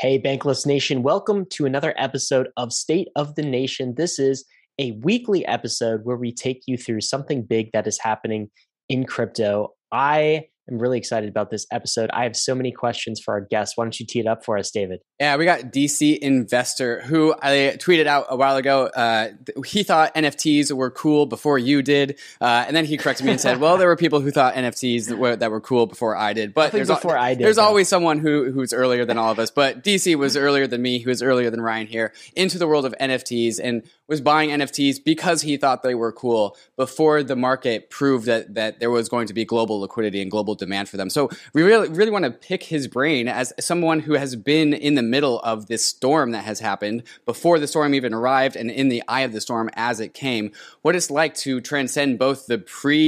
Hey, Bankless Nation, welcome to another episode of State of the Nation. This is a weekly episode where we take you through something big that is happening in crypto. I am really excited about this episode. I have so many questions for our guests. Why don't you tee it up for us, David? Yeah, we got DC Investor, who I tweeted out a while ago. He thought NFTs were cool before you did. And then he corrected me and said, well, there were people who thought NFTs that were cool before I did. But there's always someone who's earlier than all of us. But DC was earlier than me. He was earlier than Ryan here into the world of NFTs and was buying NFTs because he thought they were cool before the market proved that there was going to be global liquidity and global demand for them. So we really want to pick his brain as someone who has been in the middle of this storm that has happened before the storm even arrived and in the eye of the storm as it came, what it's like to transcend both the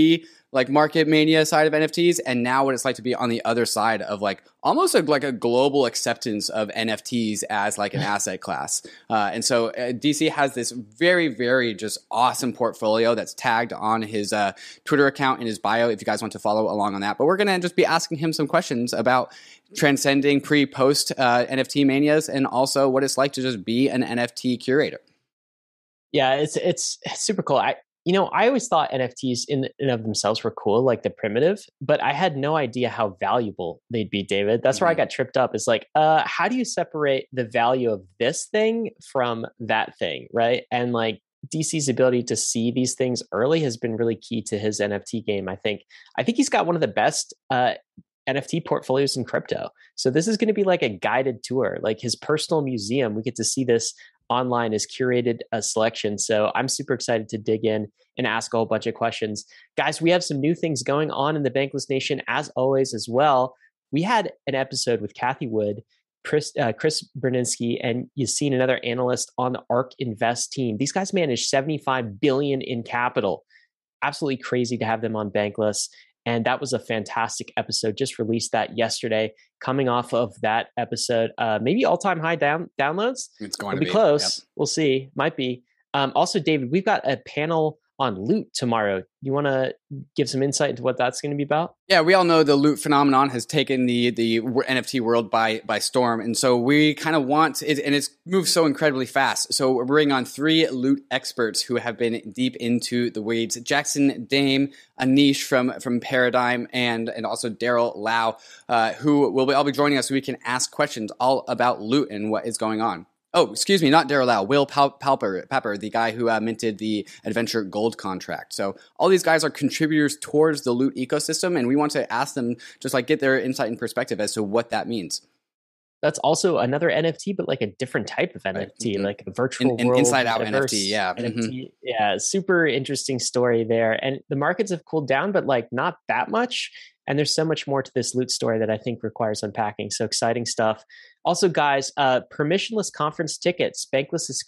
market mania side of NFTs and now what it's like to be on the other side of almost like a global acceptance of NFTs as like an asset class. And so DC has this very, very just awesome portfolio that's tagged on his Twitter account in his bio if you guys want to follow along on that. But we're going to just be asking him some questions about transcending pre-post NFT manias and also what it's like to just be an NFT curator. Yeah, it's super cool. I always thought NFTs in and of themselves were cool, like the primitive, but I had no idea how valuable they'd be, David. That's where I got tripped up. It's like, how do you separate the value of this thing from that thing, right? And like DC's ability to see these things early has been really key to his NFT game. I think he's got one of the best NFT portfolios in crypto. So this is going to be like a guided tour, like his personal museum. We get to see this online is curated a selection. So I'm super excited to dig in and ask a whole bunch of questions. Guys, we have some new things going on in the Bankless Nation as always as well. We had an episode with Cathie Wood, Chris Berninsky, and Yassine, another analyst on the ARK Invest team. These guys manage $75 billion in capital. Absolutely crazy to have them on Bankless. And that was a fantastic episode. Just released that yesterday. Coming off of that episode, maybe all-time high downloads. It's going to be close. Yep. We'll see. Might be. Also, David, we've got a panel on loot tomorrow. You want to give some insight into what that's going to be about? Yeah, we all know the loot phenomenon has taken the NFT world by storm. And so we kind of want it, and it's moved so incredibly fast. So we're bringing on 3 loot experts who have been deep into the weeds. Jackson Dame, Anish from Paradigm, and also Daryl Lau, who will all be joining us so we can ask questions all about loot and what is going on. Oh, excuse me, not Daryl Lau, Will Papper, the guy who minted the Adventure Gold contract. So all these guys are contributors towards the loot ecosystem, and we want to ask them just get their insight and perspective as to what that means. That's also another NFT, but like a different type of NFT, like a virtual world. Inside out NFT, yeah. NFT. Yeah, super interesting story there. And the markets have cooled down, but not that much. And there's so much more to this loot story that I think requires unpacking. So exciting stuff. Also, guys, permissionless conference tickets. Bankless is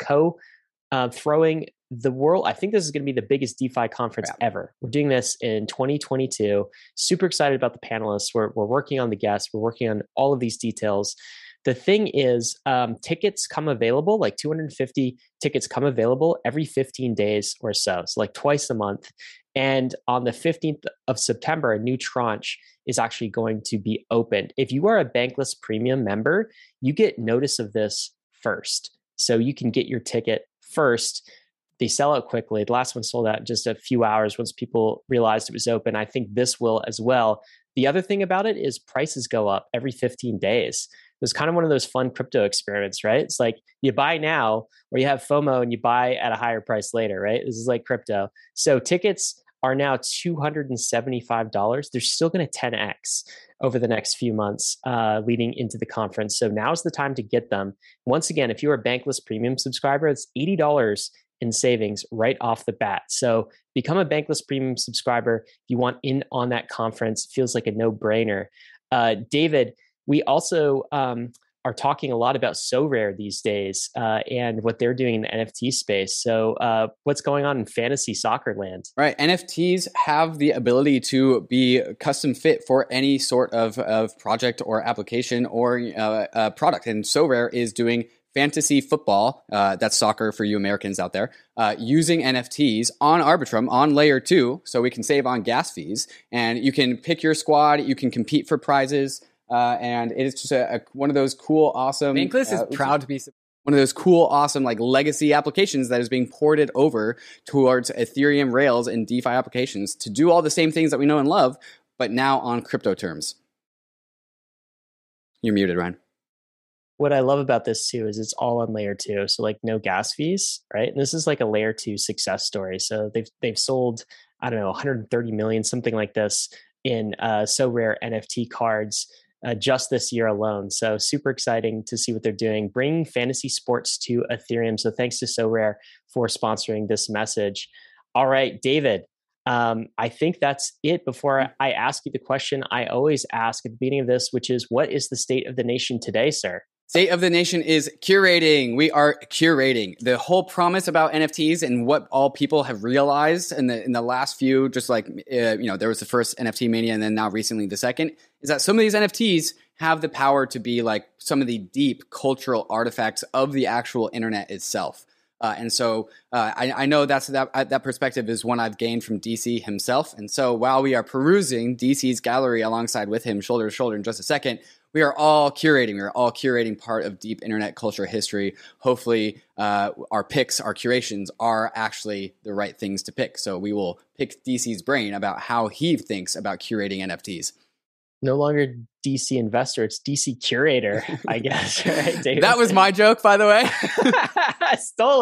throwing the world. I think this is going to be the biggest DeFi conference ever. We're doing this in 2022. Super excited about the panelists. We're working on the guests. We're working on all of these details. The thing is, tickets come available, 250 tickets come available every 15 days or so. So twice a month. And on the 15th of September, a new tranche is actually going to be opened. If you are a Bankless Premium member, you get notice of this first. So you can get your ticket first. They sell out quickly. The last one sold out in just a few hours once people realized it was open. I think this will as well. The other thing about it is prices go up every 15 days. It was kind of one of those fun crypto experiments, right? It's like you buy now or you have FOMO and you buy at a higher price later, right? This is like crypto. So tickets are now $275. They're still going to 10x over the next few months leading into the conference. So now's the time to get them. Once again, if you're a Bankless Premium subscriber, it's $80 in savings right off the bat. So become a Bankless Premium subscriber. If you want in on that conference, it feels like a no-brainer. David, we also are talking a lot about Sorare these days and what they're doing in the NFT space. So what's going on in fantasy soccer land? Right. NFTs have the ability to be custom fit for any sort of project or application or product. And Sorare is doing fantasy football, that's soccer for you Americans out there, using NFTs on Arbitrum on layer 2 so we can save on gas fees. And you can pick your squad, you can compete for prizes. And it is just one of those cool, awesome. Bankless is proud to be one of those cool, awesome, like legacy applications that is being ported over towards Ethereum Rails and DeFi applications to do all the same things that we know and love, but now on crypto terms. You're muted, Ryan. What I love about this too is it's all on layer 2, so like no gas fees, right? And this is like a layer 2 success story. So they've sold, I don't know, 130 million, something like this, in Sorare NFT cards just this year alone. So super exciting to see what they're doing, bringing fantasy sports to Ethereum. So thanks to Sorare for sponsoring this message. All right, David, I think that's it. Before I ask you the question I always ask at the beginning of this, which is, what is the state of the nation today, sir? State of the nation is curating. We are curating. The whole promise about NFTs and what all people have realized in the last few, just like, there was the first NFT mania and then now recently the second, is that some of these NFTs have the power to be like some of the deep cultural artifacts of the actual internet itself. And so I know that perspective is one I've gained from DC himself. And so while we are perusing DC's gallery alongside with him, shoulder to shoulder in just a second, we are all curating. We are all curating part of deep internet culture history. Hopefully, our picks, our curations are actually the right things to pick. So we will pick DC's brain about how he thinks about curating NFTs. No longer DC investor, it's DC curator, I guess. Right, David? That was my joke, by the way. I stole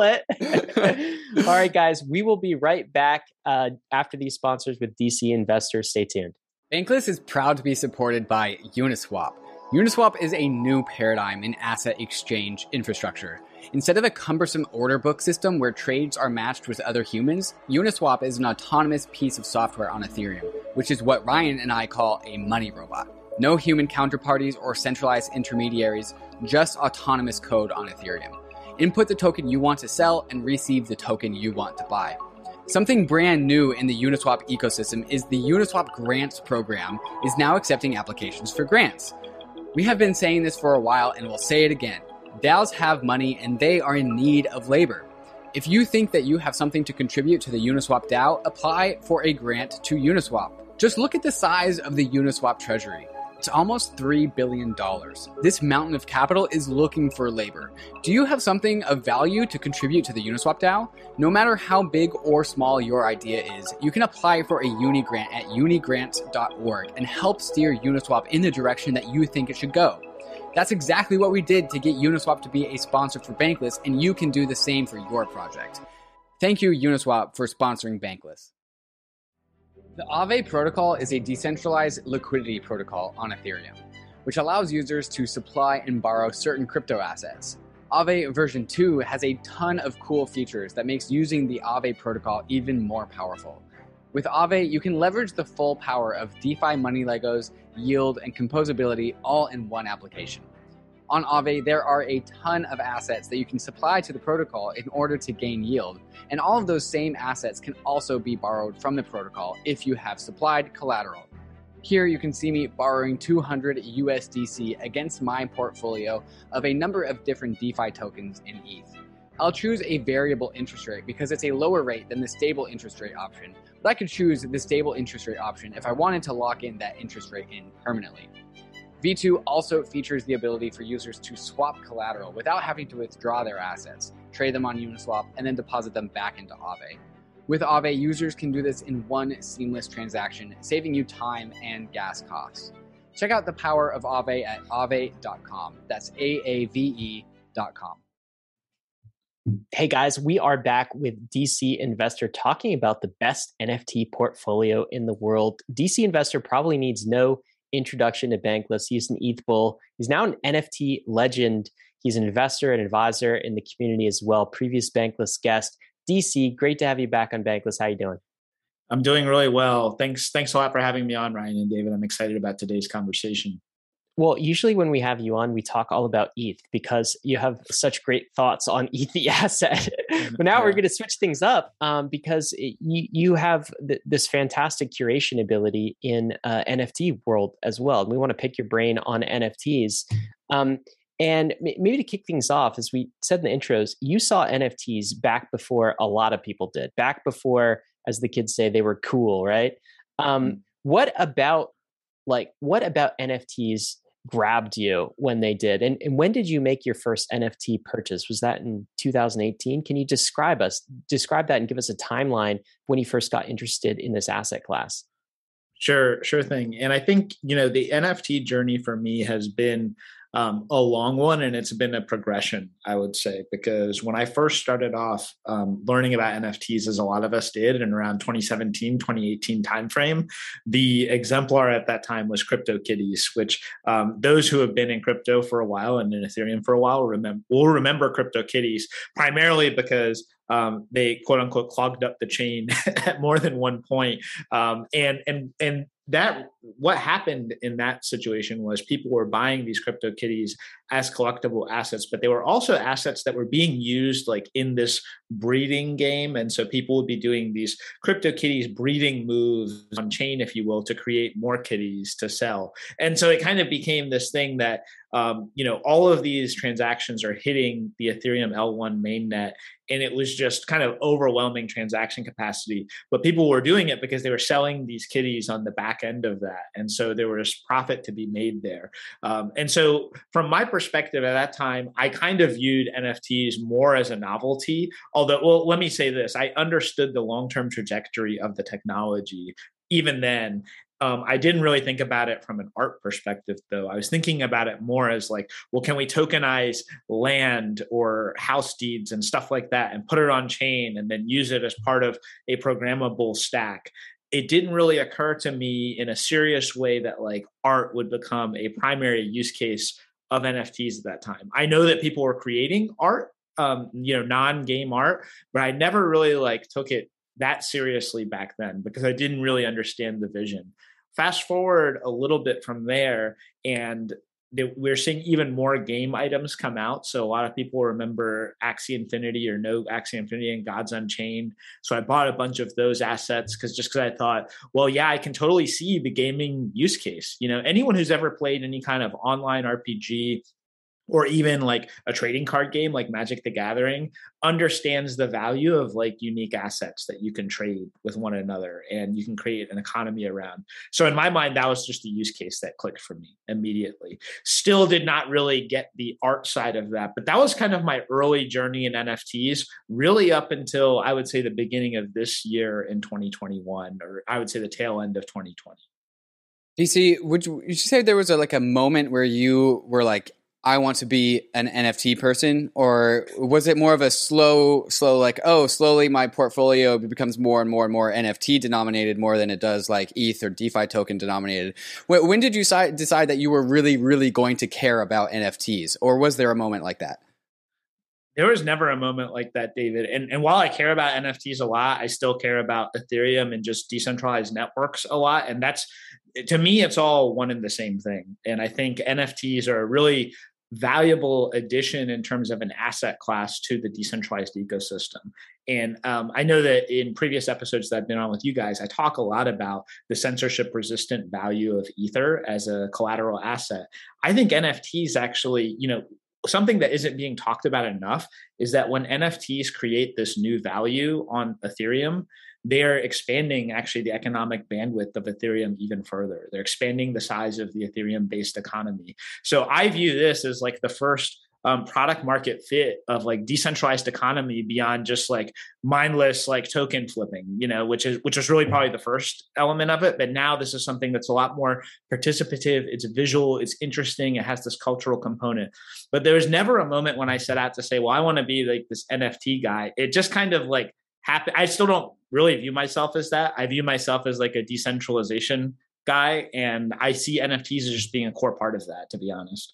it. All right, guys, we will be right back after these sponsors with DC investors. Stay tuned. Bankless is proud to be supported by Uniswap. Uniswap is a new paradigm in asset exchange infrastructure. Instead of a cumbersome order book system where trades are matched with other humans, Uniswap is an autonomous piece of software on Ethereum, which is what Ryan and I call a money robot. No human counterparties or centralized intermediaries, just autonomous code on Ethereum. Input the token you want to sell and receive the token you want to buy. Something brand new in the Uniswap ecosystem is the Uniswap Grants program is now accepting applications for grants. We have been saying this for a while and we'll say it again. DAOs have money and they are in need of labor. If you think that you have something to contribute to the Uniswap DAO, apply for a grant to Uniswap. Just look at the size of the Uniswap treasury. It's almost $3 billion. This mountain of capital is looking for labor. Do you have something of value to contribute to the Uniswap DAO? No matter how big or small your idea is, you can apply for a Uni grant at unigrants.org and help steer Uniswap in the direction that you think it should go. That's exactly what we did to get Uniswap to be a sponsor for Bankless, and you can do the same for your project. Thank you, Uniswap, for sponsoring Bankless. The Aave protocol is a decentralized liquidity protocol on Ethereum, which allows users to supply and borrow certain crypto assets. Aave version 2 has a ton of cool features that makes using the Aave protocol even more powerful. With Aave, you can leverage the full power of DeFi money Legos, yield, and composability all in one application. On Aave, there are a ton of assets that you can supply to the protocol in order to gain yield, and all of those same assets can also be borrowed from the protocol if you have supplied collateral. Here you can see me borrowing 200 USDC against my portfolio of a number of different DeFi tokens in ETH. I'll choose a variable interest rate because it's a lower rate than the stable interest rate option, but I could choose the stable interest rate option if I wanted to lock in that interest rate in permanently. V2 also features the ability for users to swap collateral without having to withdraw their assets, trade them on Uniswap, and then deposit them back into Aave. With Aave, users can do this in one seamless transaction, saving you time and gas costs. Check out the power of Aave at aave.com. That's AAVE.com. Hey guys, we are back with DC Investor talking about the best NFT portfolio in the world. DC Investor probably needs no introduction to Bankless. He's an ETH bull. He's now an NFT legend. He's an investor and advisor in the community as well. Previous Bankless guest. DC, great to have you back on Bankless. How you doing? I'm doing really well. Thanks a lot for having me on, Ryan and David. I'm excited about today's conversation. Well, usually when we have you on, we talk all about ETH because you have such great thoughts on ETH, the asset. But now we're going to switch things up because you have this fantastic curation ability in NFT world as well. And we want to pick your brain on NFTs. And maybe to kick things off, as we said in the intros, you saw NFTs back before a lot of people did, back before, as the kids say, they were cool, right? What about NFTs grabbed you when they did. And when did you make your first NFT purchase? Was that in 2018? Can you describe that and give us a timeline when you first got interested in this asset class? Sure thing. And I think, the NFT journey for me has been a long one, and it's been a progression, I would say, because when I first started off learning about NFTs, as a lot of us did in around 2017, 2018 timeframe, the exemplar at that time was CryptoKitties, which those who have been in crypto for a while and in Ethereum for a while will remember CryptoKitties, primarily because they quote unquote clogged up the chain at more than one point. And that what happened in that situation was people were buying these CryptoKitties as collectible assets, but they were also assets that were being used like in this breeding game. And so people would be doing these CryptoKitties breeding moves on chain, if you will, to create more kitties to sell. And so it kind of became this thing that, all of these transactions are hitting the Ethereum L1 mainnet. And it was just kind of overwhelming transaction capacity. But people were doing it because they were selling these kitties on the back end of that. And so there was profit to be made there. And so from my perspective at that time, I kind of viewed NFTs more as a novelty. Although, well, let me say this, I understood the long-term trajectory of the technology even then. I didn't really think about it from an art perspective, though. I was thinking about it more as like, well, can we tokenize land or house deeds and stuff like that and put it on chain and then use it as part of a programmable stack? It didn't really occur to me in a serious way that like art would become a primary use case of NFTs at that time. I know that people were creating art, non-game art, but I never really like took it that seriously back then because I didn't really understand the vision. Fast forward a little bit from there, and we're seeing even more game items come out. So a lot of people remember Axie Infinity or no Axie Infinity and Gods Unchained. So I bought a bunch of those assets because I thought, well, yeah, I can totally see the gaming use case. Anyone who's ever played any kind of online RPG or even like a trading card game like Magic the Gathering understands the value of like unique assets that you can trade with one another and you can create an economy around. So in my mind, that was just a use case that clicked for me immediately. Still did not really get the art side of that, but that was kind of my early journey in NFTs, really up until I would say the beginning of this year in 2021, or I would say the tail end of 2020. DC, would you say there was a moment where you were like, I want to be an NFT person, or was it more of a slow, like, slowly my portfolio becomes more and more and more NFT denominated more than it does like ETH or DeFi token denominated? When did you decide that you were really, really going to care about NFTs, or was there a moment like that? There was never a moment like that, David. And while I care about NFTs a lot, I still care about Ethereum and just decentralized networks a lot. And that's, to me, it's all one and the same thing. And I think NFTs are a really valuable addition in terms of an asset class to the decentralized ecosystem. And I know that in previous episodes that I've been on with you guys, I talk a lot about the censorship resistant value of Ether as a collateral asset. I think NFTs actually, something that isn't being talked about enough is that when NFTs create this new value on Ethereum, they're expanding actually the economic bandwidth of Ethereum even further. They're expanding the size of the Ethereum-based economy. So I view this as like the first product market fit of like decentralized economy beyond just like mindless like token flipping, which is really probably the first element of it. But now this is something that's a lot more participative. It's visual, it's interesting, it has this cultural component. But there was never a moment when I set out to say, well, I want to be like this NFT guy. It just kind of like happened. I still don't really view myself as that. I view myself as like a decentralization guy, and I see NFTs as just being a core part of that, to be honest.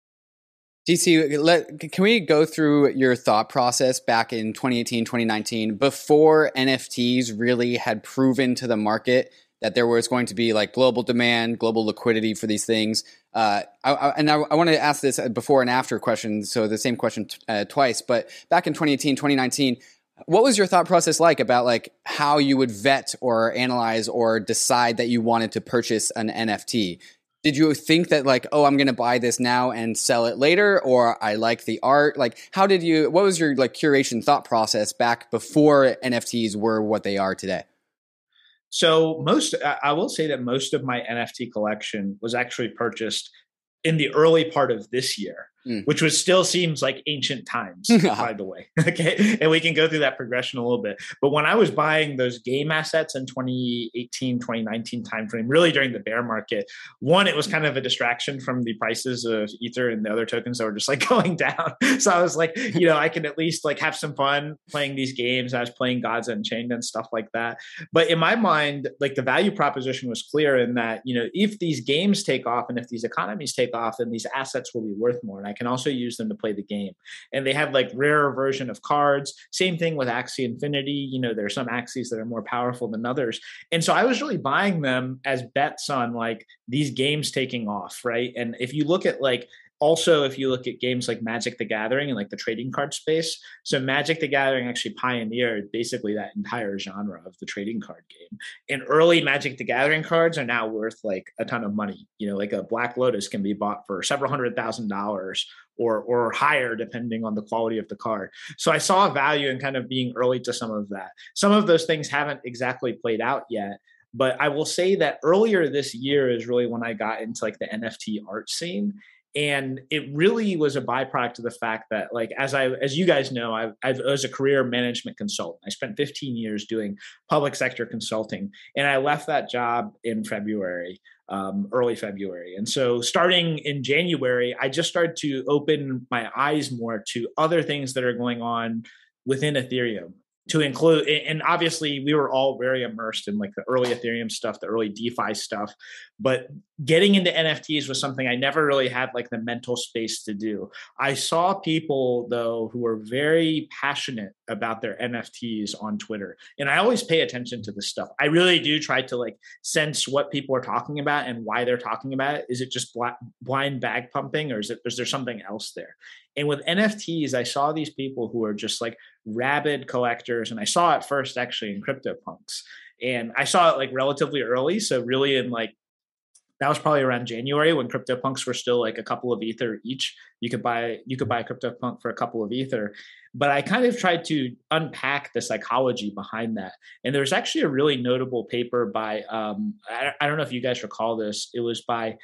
DC, can we go through your thought process back in 2018, 2019, before NFTs really had proven to the market that there was going to be like global demand, global liquidity for these things? I want to ask this before and after question, so the same question twice, but back in 2018, 2019, what was your thought process like about like how you would vet or analyze or decide that you wanted to purchase an NFT? Did you think that like, I'm going to buy this now and sell it later, or I like the art? Like, what was your like curation thought process back before NFTs were what they are today? So I will say that most of my NFT collection was actually purchased in the early part of this year, which was still seems like ancient times, by the way. Okay. And we can go through that progression a little bit. But when I was buying those game assets in 2018, 2019 timeframe, really during the bear market, one, it was kind of a distraction from the prices of Ether and the other tokens that were just like going down. So I was like, I can at least like have some fun playing these games. I was playing Gods Unchained and stuff like that. But in my mind, like the value proposition was clear in that, if these games take off and if these economies take off, then these assets will be worth more. And I can also use them to play the game. And they have like rarer version of cards. Same thing with Axie Infinity. There are some Axies that are more powerful than others. And so I was really buying them as bets on like these games taking off, right? And if you look at games like Magic the Gathering and like the trading card space, so Magic the Gathering actually pioneered basically that entire genre of the trading card game. And early Magic the Gathering cards are now worth like a ton of money. Like a Black Lotus can be bought for several $100,000 or higher, depending on the quality of the card. So I saw a value in kind of being early to some of that. Some of those things haven't exactly played out yet. But I will say that earlier this year is really when I got into like the NFT art scene. And it really was a byproduct of the fact that, like, as you guys know, I was a career management consultant. I spent 15 years doing public sector consulting, and I left that job in February, early February. And so starting in January, I just started to open my eyes more to other things that are going on within Ethereum. To include, and obviously we were all very immersed in like the early Ethereum stuff, the early DeFi stuff, but getting into NFTs was something I never really had like the mental space to do. I saw people though who were very passionate about their NFTs on Twitter, and I always pay attention to this stuff. I really do try to like sense what people are talking about and why they're talking about it. Is it just blind bag pumping, or is there something else there? And with NFTs, I saw these people who are just like rabid collectors. And I saw it first actually in CryptoPunks. And I saw it like relatively early. So really that was probably around January when CryptoPunks were still like a couple of Ether each. You could buy a CryptoPunk for a couple of Ether. But I kind of tried to unpack the psychology behind that. And there's actually a really notable paper by, I don't know if you guys recall this. It was by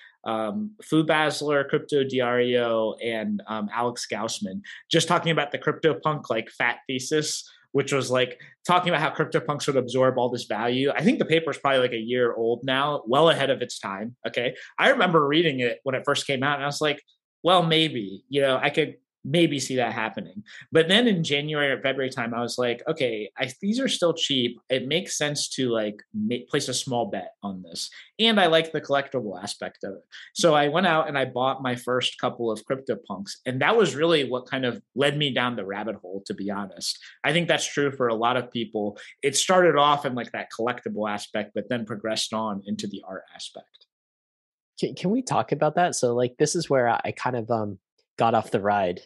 Fu Basler, Crypto Diario, and Alex Gaussman, just talking about the CryptoPunk like fat thesis, which was like talking about how CryptoPunks would absorb all this value. I think the paper is probably like a year old now, well ahead of its time. Okay. I remember reading it when it first came out and I was like, well, maybe, I could maybe see that happening. But then in January or February time, I was like, okay, these are still cheap. It makes sense to like place a small bet on this. And I like the collectible aspect of it. So I went out and I bought my first couple of CryptoPunks. And that was really what kind of led me down the rabbit hole, to be honest. I think that's true for a lot of people. It started off in like that collectible aspect, but then progressed on into the art aspect. Can we talk about that? So like, this is where I kind of got off the ride.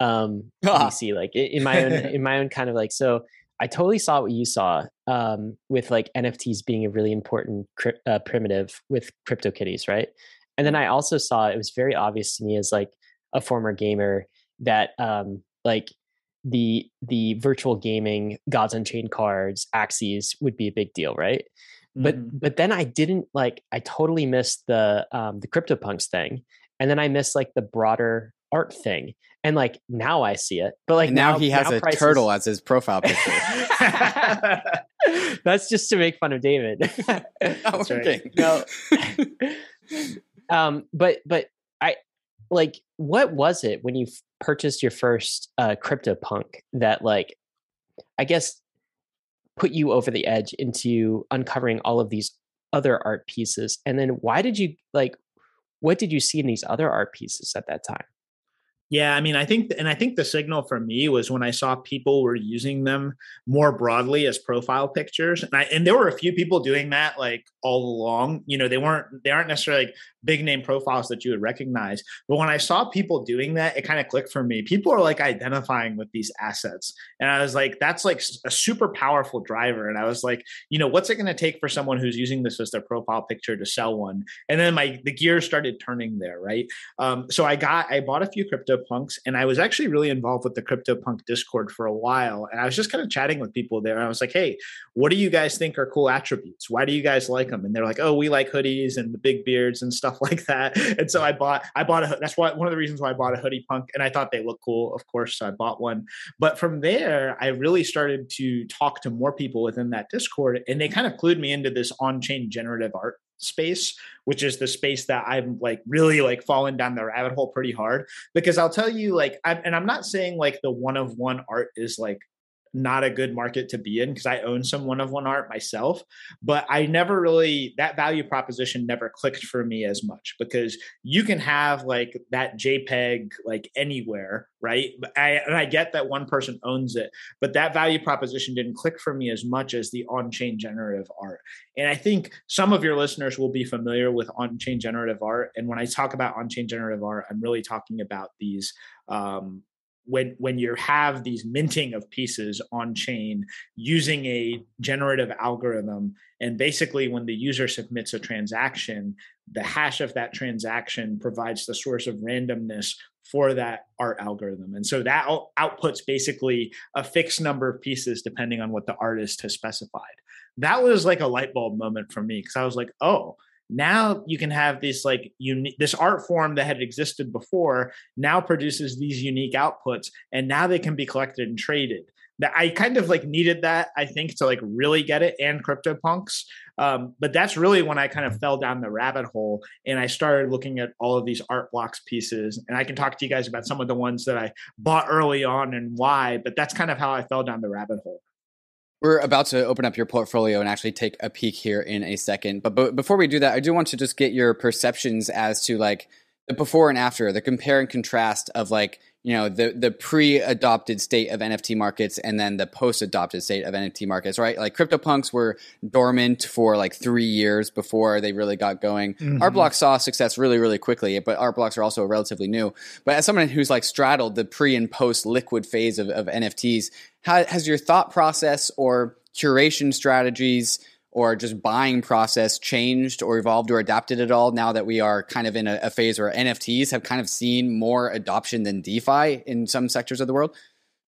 DC, like in my own kind of like, so I totally saw what you saw with like NFTs being a really important primitive with CryptoKitties, right? And then I also saw, it was very obvious to me as like a former gamer that like the virtual gaming Gods Unchained cards, Axies would be a big deal, right? Mm-hmm. But then I totally missed the CryptoPunks thing, and then I missed like the broader art thing. And like now I see it, but like now he has a turtle as his profile picture. That's just to make fun of David. That's right. No. But I like, what was it when you purchased your first CryptoPunk that like, I guess, put you over the edge into uncovering all of these other art pieces? And then why did you like, what did you see in these other art pieces at that time? Yeah, I mean, I think the signal for me was when I saw people were using them more broadly as profile pictures, and there were a few people doing that like all along. They aren't necessarily like big name profiles that you would recognize, but when I saw people doing that, it kind of clicked for me. People are like identifying with these assets, and I was like, that's like a super powerful driver. And I was like, what's it going to take for someone who's using this as their profile picture to sell one? And then the gears started turning there, right? So I bought a few CryptoPunks. CryptoPunks, and I was actually really involved with the CryptoPunk Discord for a while. And I was just kind of chatting with people there. And I was like, hey, what do you guys think are cool attributes? Why do you guys like them? And they're like, oh, we like hoodies and the big beards and stuff like that. And so I bought that's why one of the reasons why I bought a hoodie punk. And I thought they looked cool, of course. So I bought one. But from there, I really started to talk to more people within that Discord, and they kind of clued me into this on-chain generative art space, which is the space that I'm like really like falling down the rabbit hole pretty hard. Because I'll tell you, like, I'm not saying like the one of one art is like not a good market to be in, because I own some one of one art myself, but I never really, that value proposition never clicked for me as much, because you can have like that JPEG like anywhere, right? And I get that one person owns it, but that value proposition didn't click for me as much as the on-chain generative art. And I think some of your listeners will be familiar with on-chain generative art. And when I talk about on-chain generative art, I'm really talking about these when you have these minting of pieces on chain using a generative algorithm, and basically when the user submits a transaction, the hash of that transaction provides the source of randomness for that art algorithm. And so that outputs basically a fixed number of pieces depending on what the artist has specified. That was like a light bulb moment for me, because I was like, oh, now you can have this like this art form that had existed before now produces these unique outputs, and now they can be collected and traded. That I kind of like needed that, I think, to like really get it, and CryptoPunks. But that's really when I kind of fell down the rabbit hole, and I started looking at all of these art blocks pieces. And I can talk to you guys about some of the ones that I bought early on and why, but that's kind of how I fell down the rabbit hole. We're about to open up your portfolio and actually take a peek here in a second. But before we do that, I do want to just get your perceptions as to like the before and after, the compare and contrast of like, you know, the pre-adopted state of NFT markets and then the post-adopted state of NFT markets, right? Like CryptoPunks were dormant for like 3 years before they really got going. Mm-hmm. Art blocks saw success really, really quickly, but art blocks are also relatively new. But as someone who's like straddled the pre and post liquid phase of NFTs, has your thought process or curation strategies or just buying process changed or evolved or adapted at all now that we are kind of in a phase where NFTs have kind of seen more adoption than DeFi in some sectors of the world?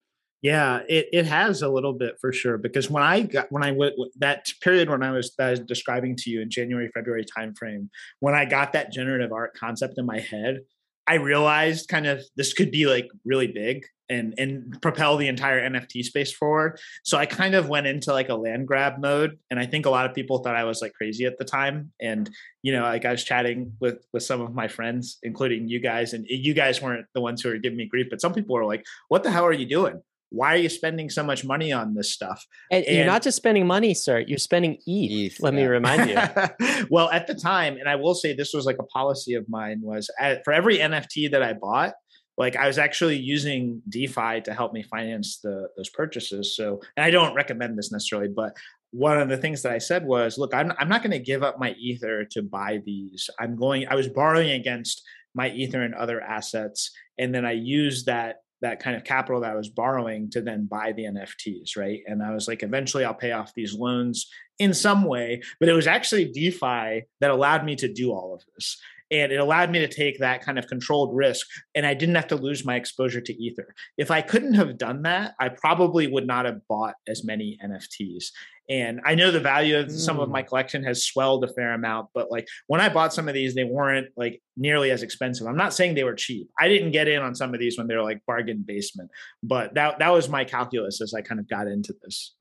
Yeah, it has a little bit for sure, because when I went that period when I was describing to you in January, February timeframe, when I got that generative art concept in my head, I realized kind of this could be like really big and propel the entire NFT space forward. So I kind of went into like a land grab mode. And I think a lot of people thought I was like crazy at the time. And, you know, like I was chatting with some of my friends, including you guys, and you guys weren't the ones who were giving me grief, but some people were like, what the hell are you doing? Why are you spending so much money on this stuff? And you're not just spending money, sir. You're spending ETH. Let me remind you. Well, at the time, and I will say this was like a policy of mine, was for every NFT that I bought, like I was actually using DeFi to help me finance those purchases. So, and I don't recommend this necessarily, but one of the things that I said was, look, I'm not going to give up my Ether to buy these. I was borrowing against my Ether and other assets. And then I used that kind of capital that I was borrowing to then buy the NFTs, right? And I was like, eventually I'll pay off these loans in some way, but it was actually DeFi that allowed me to do all of this. And it allowed me to take that kind of controlled risk, and I didn't have to lose my exposure to Ether. If I couldn't have done that, I probably would not have bought as many NFTs. And I know the value of some of my collection has swelled a fair amount, but like when I bought some of these, they weren't like nearly as expensive. I'm not saying they were cheap. I didn't get in on some of these when they were like bargain basement, but that was my calculus as I kind of got into this.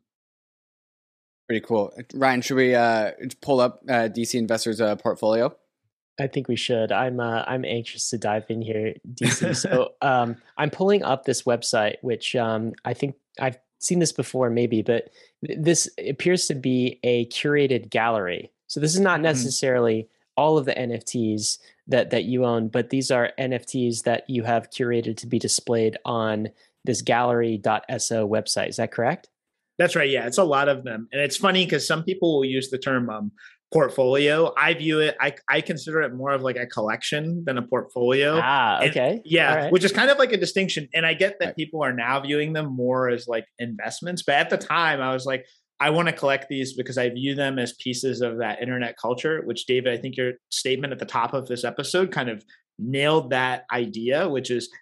Pretty cool. Ryan, should we pull up DC Investors' portfolio? I think we should. I'm anxious to dive in here, DC. So I'm pulling up this website, which I think I've seen this before, maybe, but this appears to be a curated gallery. So this is not necessarily all of the NFTs that you own, but these are NFTs that you have curated to be displayed on this gallery.so website. Is that correct? That's right. Yeah, it's a lot of them. And it's funny because some people will use the term portfolio. I view it, I consider it more of like a collection than a portfolio. Okay. And yeah, right. Which is kind of like a distinction. And I get that people are now viewing them more as like investments. But at the time I was like, I want to collect these because I view them as pieces of that internet culture, which David, I think your statement at the top of this episode kind of nailed that idea, which is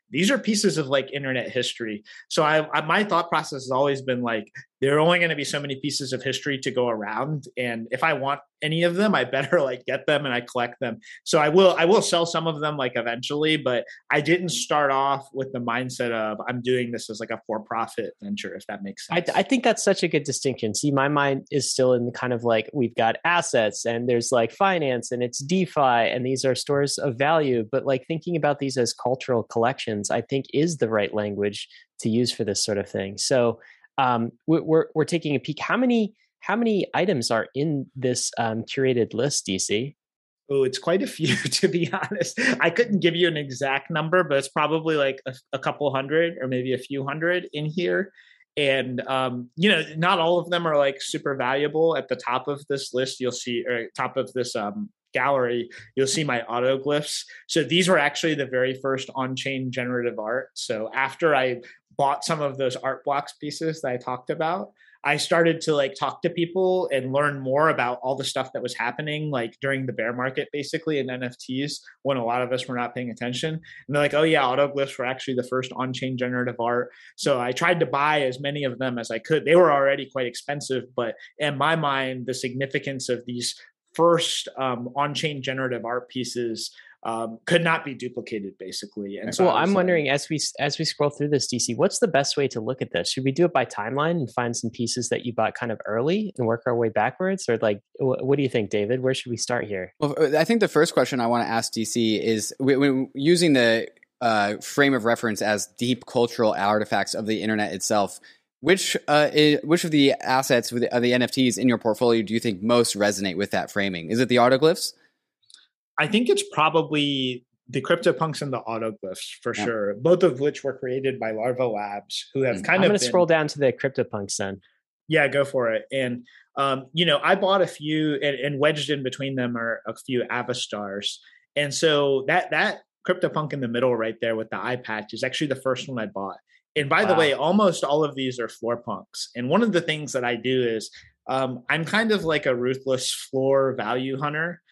these are pieces of like internet history. So my thought process has always been like, there are only going to be so many pieces of history to go around. And if I want any of them, I better like get them and I collect them. So I will sell some of them like eventually, but I didn't start off with the mindset of I'm doing this as like a for-profit venture, if that makes sense. I think that's such a good distinction. See, my mind is still in kind of like, we've got assets and there's like finance and it's DeFi and these are stores of value, but like thinking about these as cultural collections, I think is the right language to use for this sort of thing. So we're taking a peek. How many items are in this curated list, DC? Oh, it's quite a few, to be honest. I couldn't give you an exact number, but it's probably like a couple hundred or maybe a few hundred in here. And, not all of them are like super valuable. At the top of this list, you'll see, or top of this gallery, you'll see my autoglyphs. So these were actually the very first on-chain generative art. So after I bought some of those art blocks pieces that I talked about, I started to like talk to people and learn more about all the stuff that was happening like during the bear market, basically in NFTs, when a lot of us were not paying attention. And they're like, oh yeah, autoglyphs were actually the first on-chain generative art. So I tried to buy as many of them as I could. They were already quite expensive, but in my mind, the significance of these first on-chain generative art pieces could not be duplicated, basically. And so I'm wondering, as we scroll through this, DC, what's the best way to look at this? Should we do it by timeline and find some pieces that you bought kind of early and work our way backwards, or like, what do you think, David? Where should we start here? Well, I think the first question I want to ask DC is, when using the frame of reference as deep cultural artifacts of the internet itself, which of the assets of the NFTs in your portfolio do you think most resonate with that framing? Is it the autoglyphs? I think it's probably the CryptoPunks and the autoglyphs for sure, both of which were created by Larva Labs, who have kind of. I'm going to scroll down to the CryptoPunks then. Yeah, go for it. And I bought a few, and wedged in between them are a few Avastars, and so that CryptoPunk in the middle right there with the eye patch is actually the first one I bought. And by the way, almost all of these are floor punks. And one of the things that I do is I'm kind of like a ruthless floor value hunter.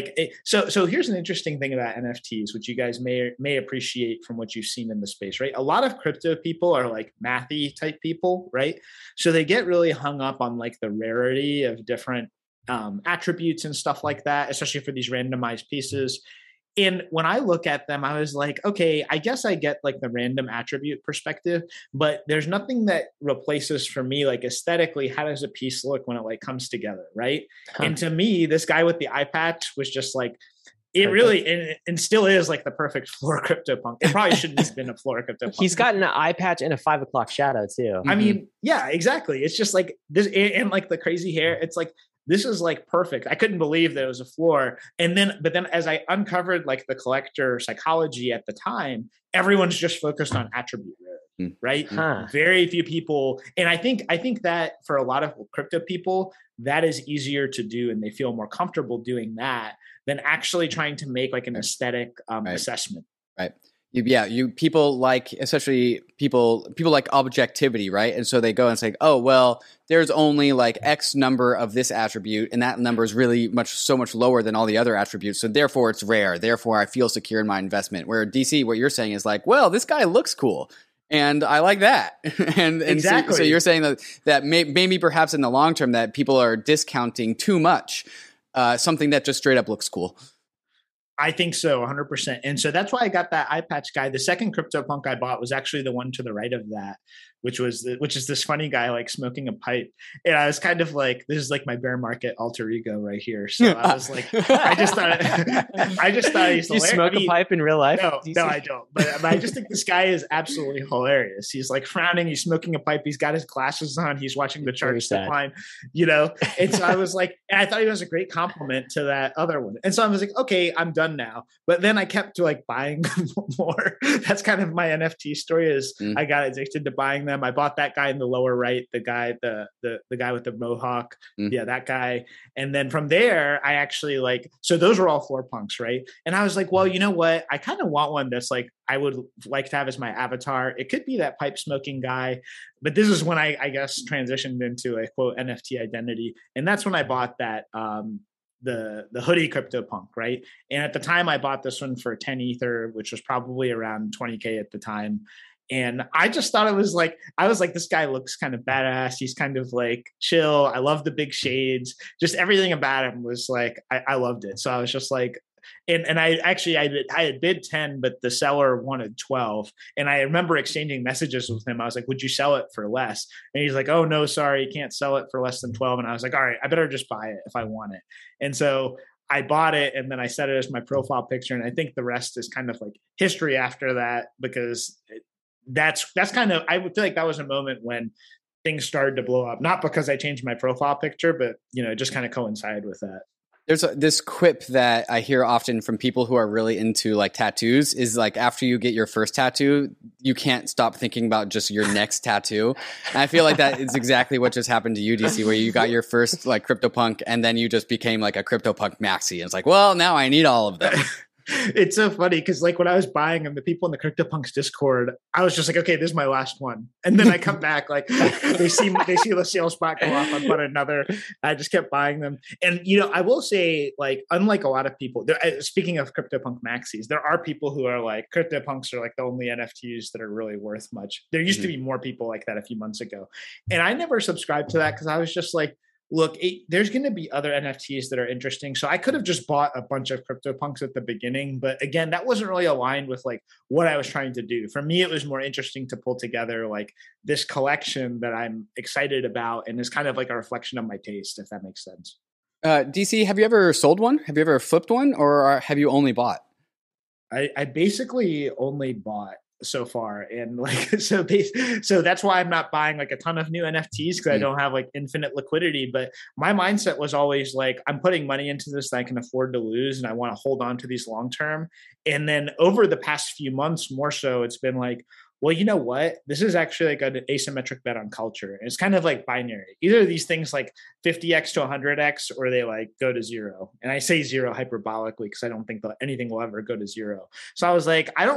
So here's an interesting thing about NFTs, which you guys may appreciate from what you've seen in the space, right? A lot of crypto people are like mathy type people, right? So they get really hung up on like the rarity of different attributes and stuff like that, especially for these randomized pieces. And when I look at them, I was like, okay, I guess I get like the random attribute perspective, but there's nothing that replaces for me, like aesthetically, how does a piece look when it like comes together, right? And to me, this guy with the eye patch was just like, it really, and still is like the perfect floor CryptoPunk. It probably shouldn't have been a floor CryptoPunk. He's got an eye patch and a 5 o'clock shadow too. I mean, yeah, exactly. It's just like this, and like the crazy hair, it's like, this is like perfect. I couldn't believe that it was a floor. But then as I uncovered like the collector psychology at the time, everyone's just focused on attribute rarity, right? Very few people. And I think that for a lot of crypto people, that is easier to do. And they feel more comfortable doing that than actually trying to make like an aesthetic assessment. Right. People like, especially people like objectivity, right? And so they go and say, oh, well, there's only like X number of this attribute, and that number is really so much lower than all the other attributes. So therefore it's rare. Therefore I feel secure in my investment. Where DC, what you're saying is like, well, this guy looks cool, and I like that. and exactly. So you're saying that maybe perhaps in the long term that people are discounting too much something that just straight up looks cool. I think so, 100%. And so that's why I got that eye patch guy. The second CryptoPunk I bought was actually the one to the right of that, which is this funny guy like smoking a pipe. And I was kind of like, this is like my bear market alter ego right here. So I was like, I just thought he's hilarious. You smoke a pipe in real life? No, I don't. But I just think this guy is absolutely hilarious. He's like frowning. He's smoking a pipe. He's got his glasses on. He's watching the charts decline, And so I was like, and I thought he was a great compliment to that other one. And so I was like, okay, I'm done now. But then I kept like buying more. That's kind of my NFT story is I got addicted to buying them. I bought that guy in the lower right, the guy with the mohawk. Yeah, that guy. And then from there, I actually so those were all floor punks, right? And I was like, well, you know what? I kind of want one that's like, I would like to have as my avatar. It could be that pipe smoking guy, but this is when I guess transitioned into a quote NFT identity. And that's when I bought that the hoodie CryptoPunk, right? And at the time I bought this one for 10 Ether, which was probably around 20K at the time. And I just thought it was like, I was like, this guy looks kind of badass. He's kind of like chill. I love the big shades. Just everything about him was like, I loved it. So I was just like, and I actually, I had bid 10, but the seller wanted 12. And I remember exchanging messages with him. I was like, would you sell it for less? And he's like, oh no, sorry, you can't sell it for less than 12. And I was like, all right, I better just buy it if I want it. And so I bought it, and then I set it as my profile picture. And I think the rest is kind of like history after that, because that's kind of, I would feel like that was a moment when things started to blow up, not because I changed my profile picture, but it just kind of coincided with that. There's this quip that I hear often from people who are really into like tattoos is like, after you get your first tattoo, you can't stop thinking about just your next tattoo. And I feel like that is exactly what just happened to you, DC, where you got your first like CryptoPunk and then you just became like a CryptoPunk maxi. And it's like, well, now I need all of them. It's so funny because like when I was buying them, the people in the CryptoPunks Discord, I was just like, okay, this is my last one. And then I come back, like they see the sales spot go off, I bought another. I just kept buying them. And I will say, like, unlike a lot of people, speaking of CryptoPunk maxis, there are people who are like, CryptoPunks are like the only NFTs that are really worth much. There used to be more people like that a few months ago. And I never subscribed to that because I was just like, look, there's going to be other NFTs that are interesting. So I could have just bought a bunch of CryptoPunks at the beginning. But again, that wasn't really aligned with like what I was trying to do. For me, it was more interesting to pull together like this collection that I'm excited about. And is kind of like a reflection of my taste, if that makes sense. DC, have you ever sold one? Have you ever flipped one? Or have you only bought? I basically only bought so far, and like so that's why I'm not buying like a ton of new NFTs, because I don't have like infinite liquidity. But my mindset was always like, I'm putting money into this that I can afford to lose, and I want to hold on to these long term. And then over the past few months, more so, it's been like, well, you know what? This is actually like an asymmetric bet on culture. It's kind of like binary. Either these things like 50x to 100x, or they like go to zero. And I say zero hyperbolically because I don't think that anything will ever go to zero. So I was like, I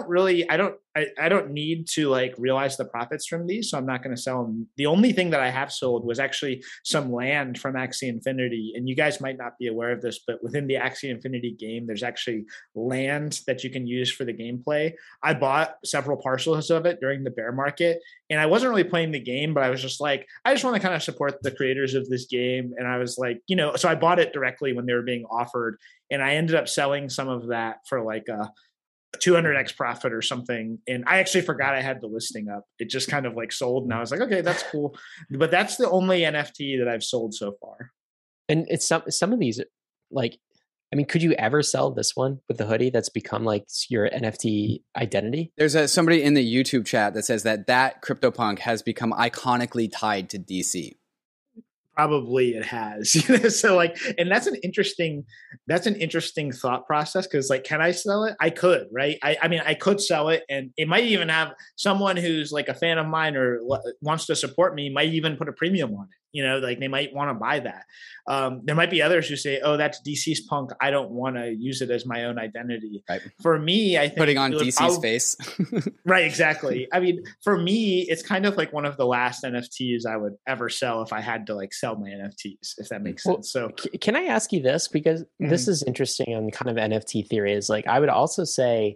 don't need to like realize the profits from these. So I'm not going to sell them. The only thing that I have sold was actually some land from Axie Infinity. And you guys might not be aware of this, but within the Axie Infinity game, there's actually land that you can use for the gameplay. I bought several parcels of it during the bear market, and I wasn't really playing the game, but I was just like, I just want to kind of support the creators of this game. And I was like, so I bought it directly when they were being offered, and I ended up selling some of that for like a 200x profit or something. And I actually forgot I had the listing up. It just kind of like sold, and I was like, okay, that's cool. But that's the only NFT that I've sold so far. And it's some of these, like, I mean, could you ever sell this one with the hoodie that's become like your NFT identity? There's somebody in the YouTube chat that says that CryptoPunk has become iconically tied to DC. Probably it has. So like, and that's an interesting thought process, because like, can I sell it? I could, right? I mean, I could sell it, and it might even have someone who's like a fan of mine or wants to support me might even put a premium on it. Like they might want to buy that. There might be others who say, oh, that's DC's punk, I don't want to use it as my own identity. Right. For me, I think putting on DC's face. Right, exactly. I mean, for me, it's kind of like one of the last NFTs I would ever sell if I had to like sell my NFTs, if that makes sense. So can I ask you this? Because this is interesting on kind of NFT theory, is like, I would also say,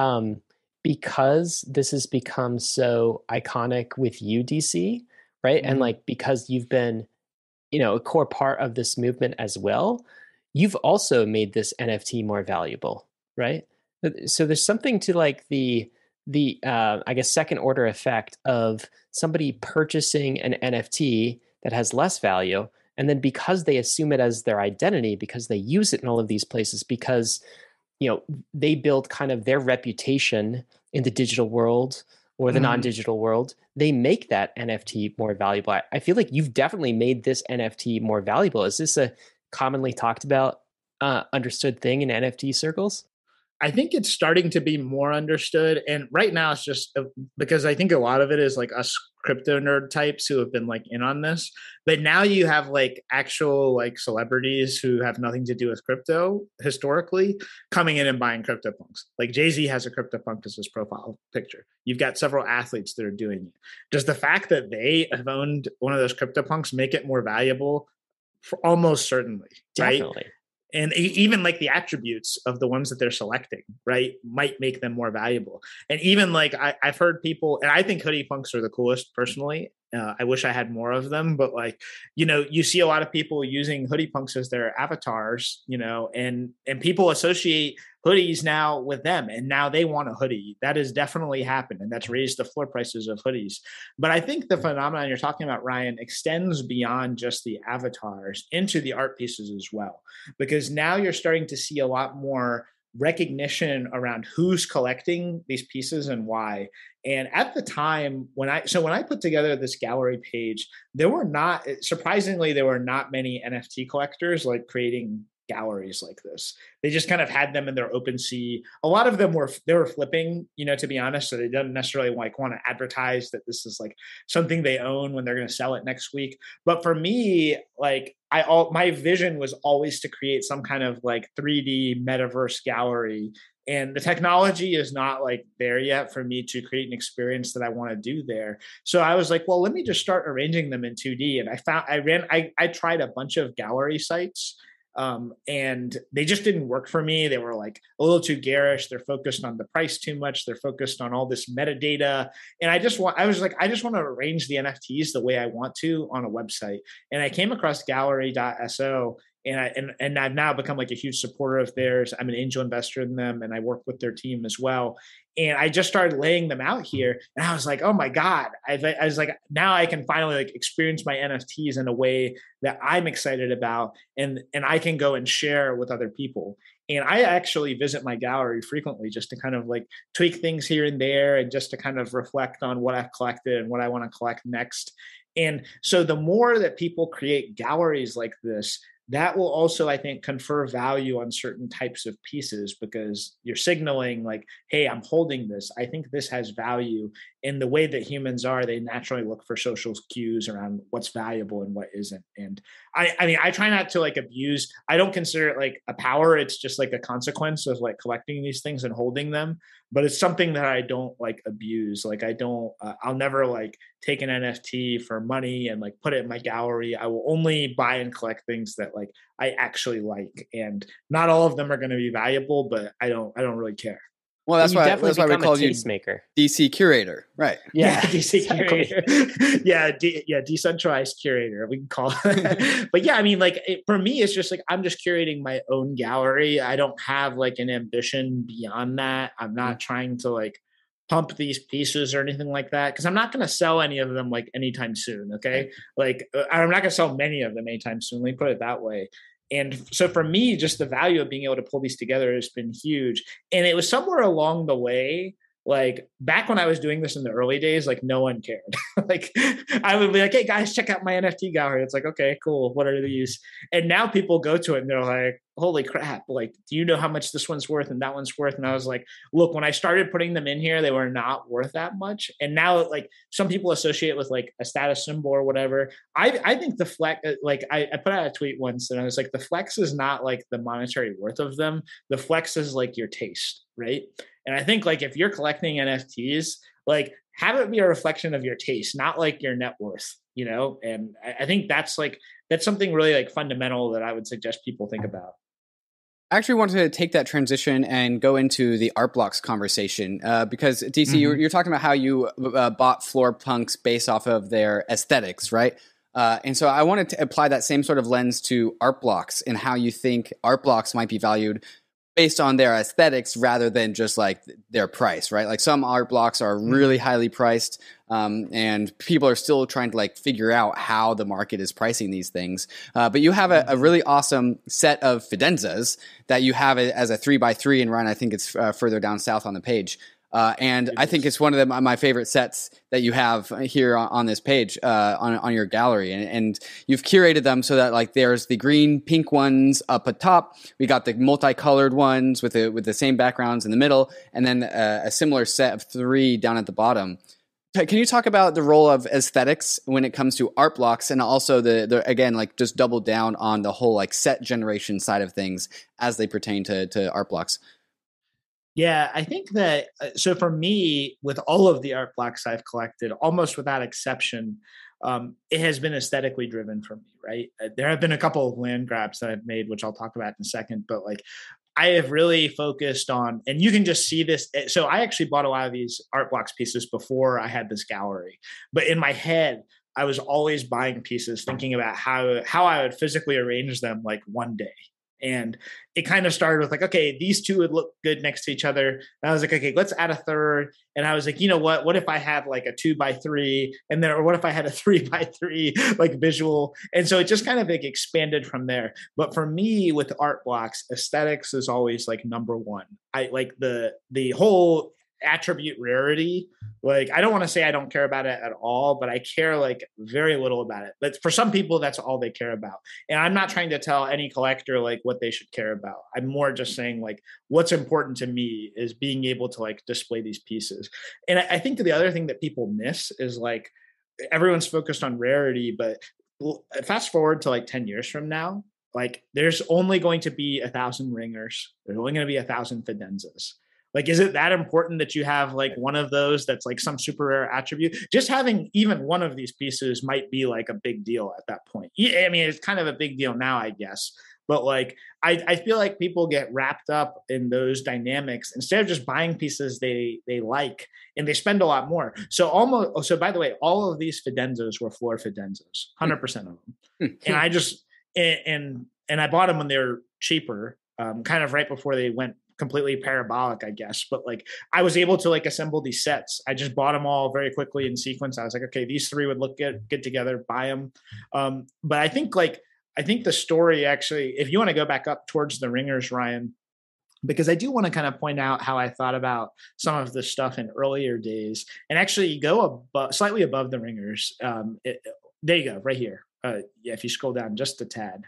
because this has become so iconic with you, DC, right? And like, because you've been, a core part of this movement as well, you've also made this NFT more valuable, right? So there's something to like the I guess second order effect of somebody purchasing an NFT that has less value, and then because they assume it as their identity, because they use it in all of these places, because they build kind of their reputation in the digital world or the non-digital world, they make that NFT more valuable. I feel like you've definitely made this NFT more valuable. Is this a commonly talked about, understood thing in NFT circles? I think it's starting to be more understood. And right now it's just because I think a lot of it is like us crypto nerd types who have been like in on this. But now you have like actual like celebrities who have nothing to do with crypto historically coming in and buying CryptoPunks. Like Jay-Z has a CryptoPunk as his profile picture. You've got several athletes that are doing it. Does the fact that they have owned one of those CryptoPunks make it more valuable? For almost certainly, right? Definitely. And even like the attributes of the ones that they're selecting, right, might make them more valuable. And even like I've heard people, and I think hoodie punks are the coolest personally. I wish I had more of them, but like, you see a lot of people using hoodie punks as their avatars, and people associate hoodies now with them, and now they want a hoodie. That has definitely happened, and that's raised the floor prices of hoodies. But I think the phenomenon you're talking about, Ryan, extends beyond just the avatars into the art pieces as well, because now you're starting to see a lot more recognition around who's collecting these pieces and why. And at the time when I put together this gallery page, there were not many NFT collectors like creating galleries like this. They just kind of had them in their OpenSea. A lot of them were flipping, to be honest. So they didn't necessarily like want to advertise that this is like something they own when they're going to sell it next week. But for me, like my vision was always to create some kind of like 3D metaverse gallery. And the technology is not like there yet for me to create an experience that I want to do there. So I was like, well, let me just start arranging them in 2D. And I tried a bunch of gallery sites. And they just didn't work for me. They were like a little too garish. They're focused on the price too much. They're focused on all this metadata. And I just want to arrange the NFTs the way I want to on a website. And I came across gallery.so, and I've now become like a huge supporter of theirs. I'm an angel investor in them, and I work with their team as well. And I just started laying them out here, and I was like, oh my God. I was like, now I can finally like experience my NFTs in a way that I'm excited about, and I can go and share with other people. And I actually visit my gallery frequently just to kind of like tweak things here and there, and just to kind of reflect on what I've collected and what I want to collect next. And so the more that people create galleries like this, that will also, I think, confer value on certain types of pieces, because you're signaling like, hey, I'm holding this. I think this has value. In the way that humans are, they naturally look for social cues around what's valuable and what isn't. And I try not to like abuse. I don't consider it like a power. It's just like a consequence of like collecting these things and holding them. But it's something that I don't like abuse. Like I'll never like take an NFT for money and like put it in my gallery. I will only buy and collect things that like I actually like, and not all of them are going to be valuable, but I don't really care. Well, that's why we called you tastemaker. DC curator, right? Yeah, DC curator. Decentralized curator, we can call it. But yeah, I mean, like for me, it's just like I'm just curating my own gallery. I don't have like an ambition beyond that. I'm not trying to like pump these pieces or anything like that, because I'm not going to sell any of them like anytime soon. Okay, like I'm not going to sell many of them anytime soon. Let me put it that way. And so for me, just the value of being able to pull these together has been huge. And it was somewhere along the way, like back when I was doing this in the early days, like no one cared. Like I would be like, hey guys, check out my NFT gallery. It's like, okay, cool. What are these? And now people go to it and they're like, holy crap. Like, do you know how much this one's worth and that one's worth? And I was like, look, when I started putting them in here, they were not worth that much. And now like some people associate with like a status symbol or whatever. I think the flex, like I put out a tweet once and I was like, the flex is not like the monetary worth of them. The flex is like your taste, right? And I think like if you're collecting NFTs, like have it be a reflection of your taste, not like your net worth, And I think that's something really like fundamental that I would suggest people think about. I actually wanted to take that transition and go into the art blocks conversation because DC, you're talking about how you bought floor punks based off of their aesthetics, right? And so I wanted to apply that same sort of lens to art blocks and how you think art blocks might be valued based on their aesthetics rather than just like their price, right? Like some art blocks are really highly priced, and people are still trying to like figure out how the market is pricing these things. But you have a really awesome set of Fidenzas that you have as a 3x3, and Ryan, I think it's further down south on the page. And I think it's one of my favorite sets that you have here on this page, on your gallery. And you've curated them so that like there's the green, pink ones up atop. We got the multicolored ones with the same backgrounds in the middle, and then a similar set of 3 down at the bottom. Can you talk about the role of aesthetics when it comes to art blocks, and also the again, like just double down on the whole like set generation side of things as they pertain to art blocks? Yeah, I think that so for me, with all of the art blocks I've collected, almost without exception, it has been aesthetically driven for me, right? There have been a couple of land grabs that I've made, which I'll talk about in a second, but like I have really focused on, and you can just see this. So I actually bought a lot of these art blocks pieces before I had this gallery, but in my head, I was always buying pieces, thinking about how I would physically arrange them like one day. And it kind of started with like, okay, these two would look good next to each other. And I was like, okay, let's add a third. And I was like, you know what? What if I had like a 2x3 and then, or what if I had a 3x3 like visual? And so it just kind of like expanded from there. But for me with art blocks, aesthetics is always like number one. I like the whole attribute rarity. Like, I don't want to say I don't care about it at all, but I care like very little about it. But for some people, that's all they care about. And I'm not trying to tell any collector like what they should care about. I'm more just saying like what's important to me is being able to like display these pieces. And I think the other thing that people miss is like everyone's focused on rarity, but fast forward to like 10 years from now, like there's only going to be 1,000 ringers. There's only going to be 1,000 Fidenzas. Like, is it that important that you have like one of those that's like some super rare attribute? Just having even one of these pieces might be like a big deal at that point. I mean, it's kind of a big deal now, I guess. But like, I feel like people get wrapped up in those dynamics instead of just buying pieces they like, and they spend a lot more. So by the way, all of these Fidenzas were floor Fidenzas, 100% of them. And I just, and I bought them when they were cheaper, kind of right before they went completely parabolic, I guess. But like I was able to like assemble these sets. I just bought them all very quickly in sequence. I was like, okay, these three would look good together, buy them. But I think the story actually, if you want to go back up towards the ringers, Ryan, because I do want to kind of point out how I thought about some of the stuff in earlier days and actually go slightly above the ringers. There you go, right here. Yeah, if you scroll down just a tad.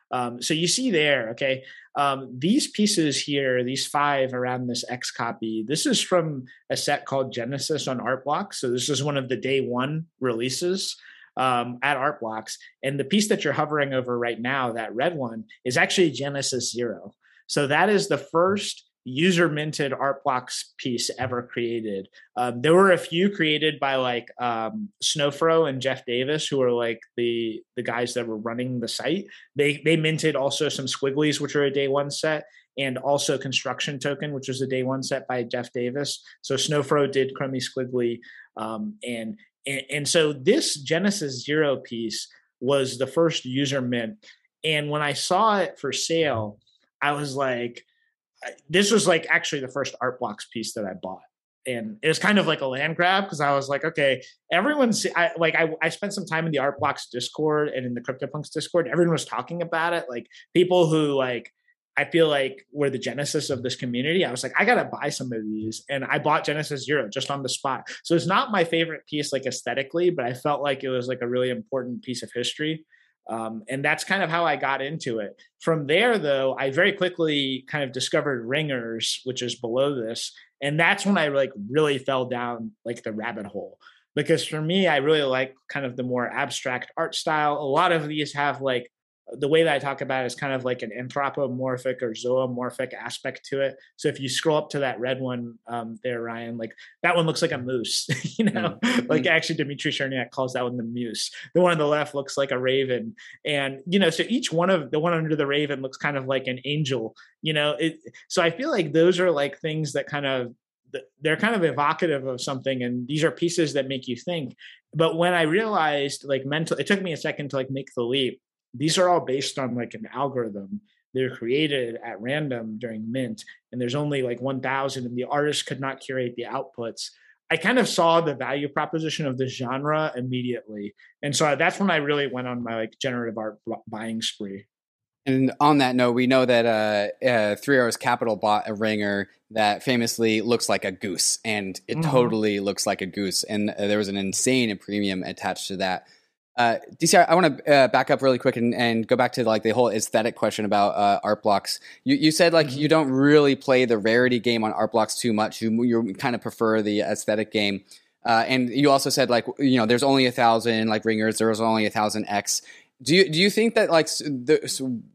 So you see there, okay, these pieces here, these 5 around this X copy, this is from a set called Genesis on Art Blocks. So this is one of the day one releases at Art Blocks. And the piece that you're hovering over right now, that red one, is actually Genesis 0. So that is the first user minted art blocks piece ever created. There were a few created by like Snowfro and Jeff Davis, who are like the guys that were running the site. They minted also some Squigglies, which are a day one set, and also Construction Token, which was a day one set by Jeff Davis. So Snowfro did Crummy Squiggly. And so this Genesis 0 piece was the first user mint. And when I saw it for sale, I was like, this was like actually the first art blocks piece that I bought. And it was kind of like a land grab because I was like, okay, I spent some time in the art blocks Discord and in the CryptoPunks Discord. Everyone was talking about it. Like people who like, I feel like were the genesis of this community. I was like, I got to buy some of these. And I bought Genesis 0 just on the spot. So it's not my favorite piece, like aesthetically, but I felt like it was like a really important piece of history. And that's kind of how I got into it. From there, though, I very quickly kind of discovered ringers, which is below this. And that's when I like really fell down like the rabbit hole. Because for me, I really like kind of the more abstract art style. A lot of these have like, the way that I talk about it is kind of like an anthropomorphic or zoomorphic aspect to it. So if you scroll up to that red one there, Ryan, like that one looks like a moose, you know, like actually Dmitry Cherniak calls that one the moose. The one on the left looks like a raven. And, you know, so each one of the one under the raven looks kind of like an angel, you know, so I feel like those are like things that kind of, they're kind of evocative of something. And these are pieces that make you think. But when I realized like it took me a second to like make the leap. These are all based on like an algorithm. They're created at random during mint, and there's only like 1,000, and the artist could not curate the outputs. I kind of saw the value proposition of the genre immediately. And so that's when I really went on my like generative art buying spree. And on that note, we know that 3 Arrows Capital bought a ringer that famously looks like a goose, and it totally looks like a goose. And there was an insane premium attached to that. DC, I want to back up really quick and go back to like the whole aesthetic question about art blocks. You said like you don't really play the rarity game on art blocks too much. You kind of prefer the aesthetic game. And you also said like, you know, there's only 1,000 like ringers. There was only 1,000 X. Do you think that like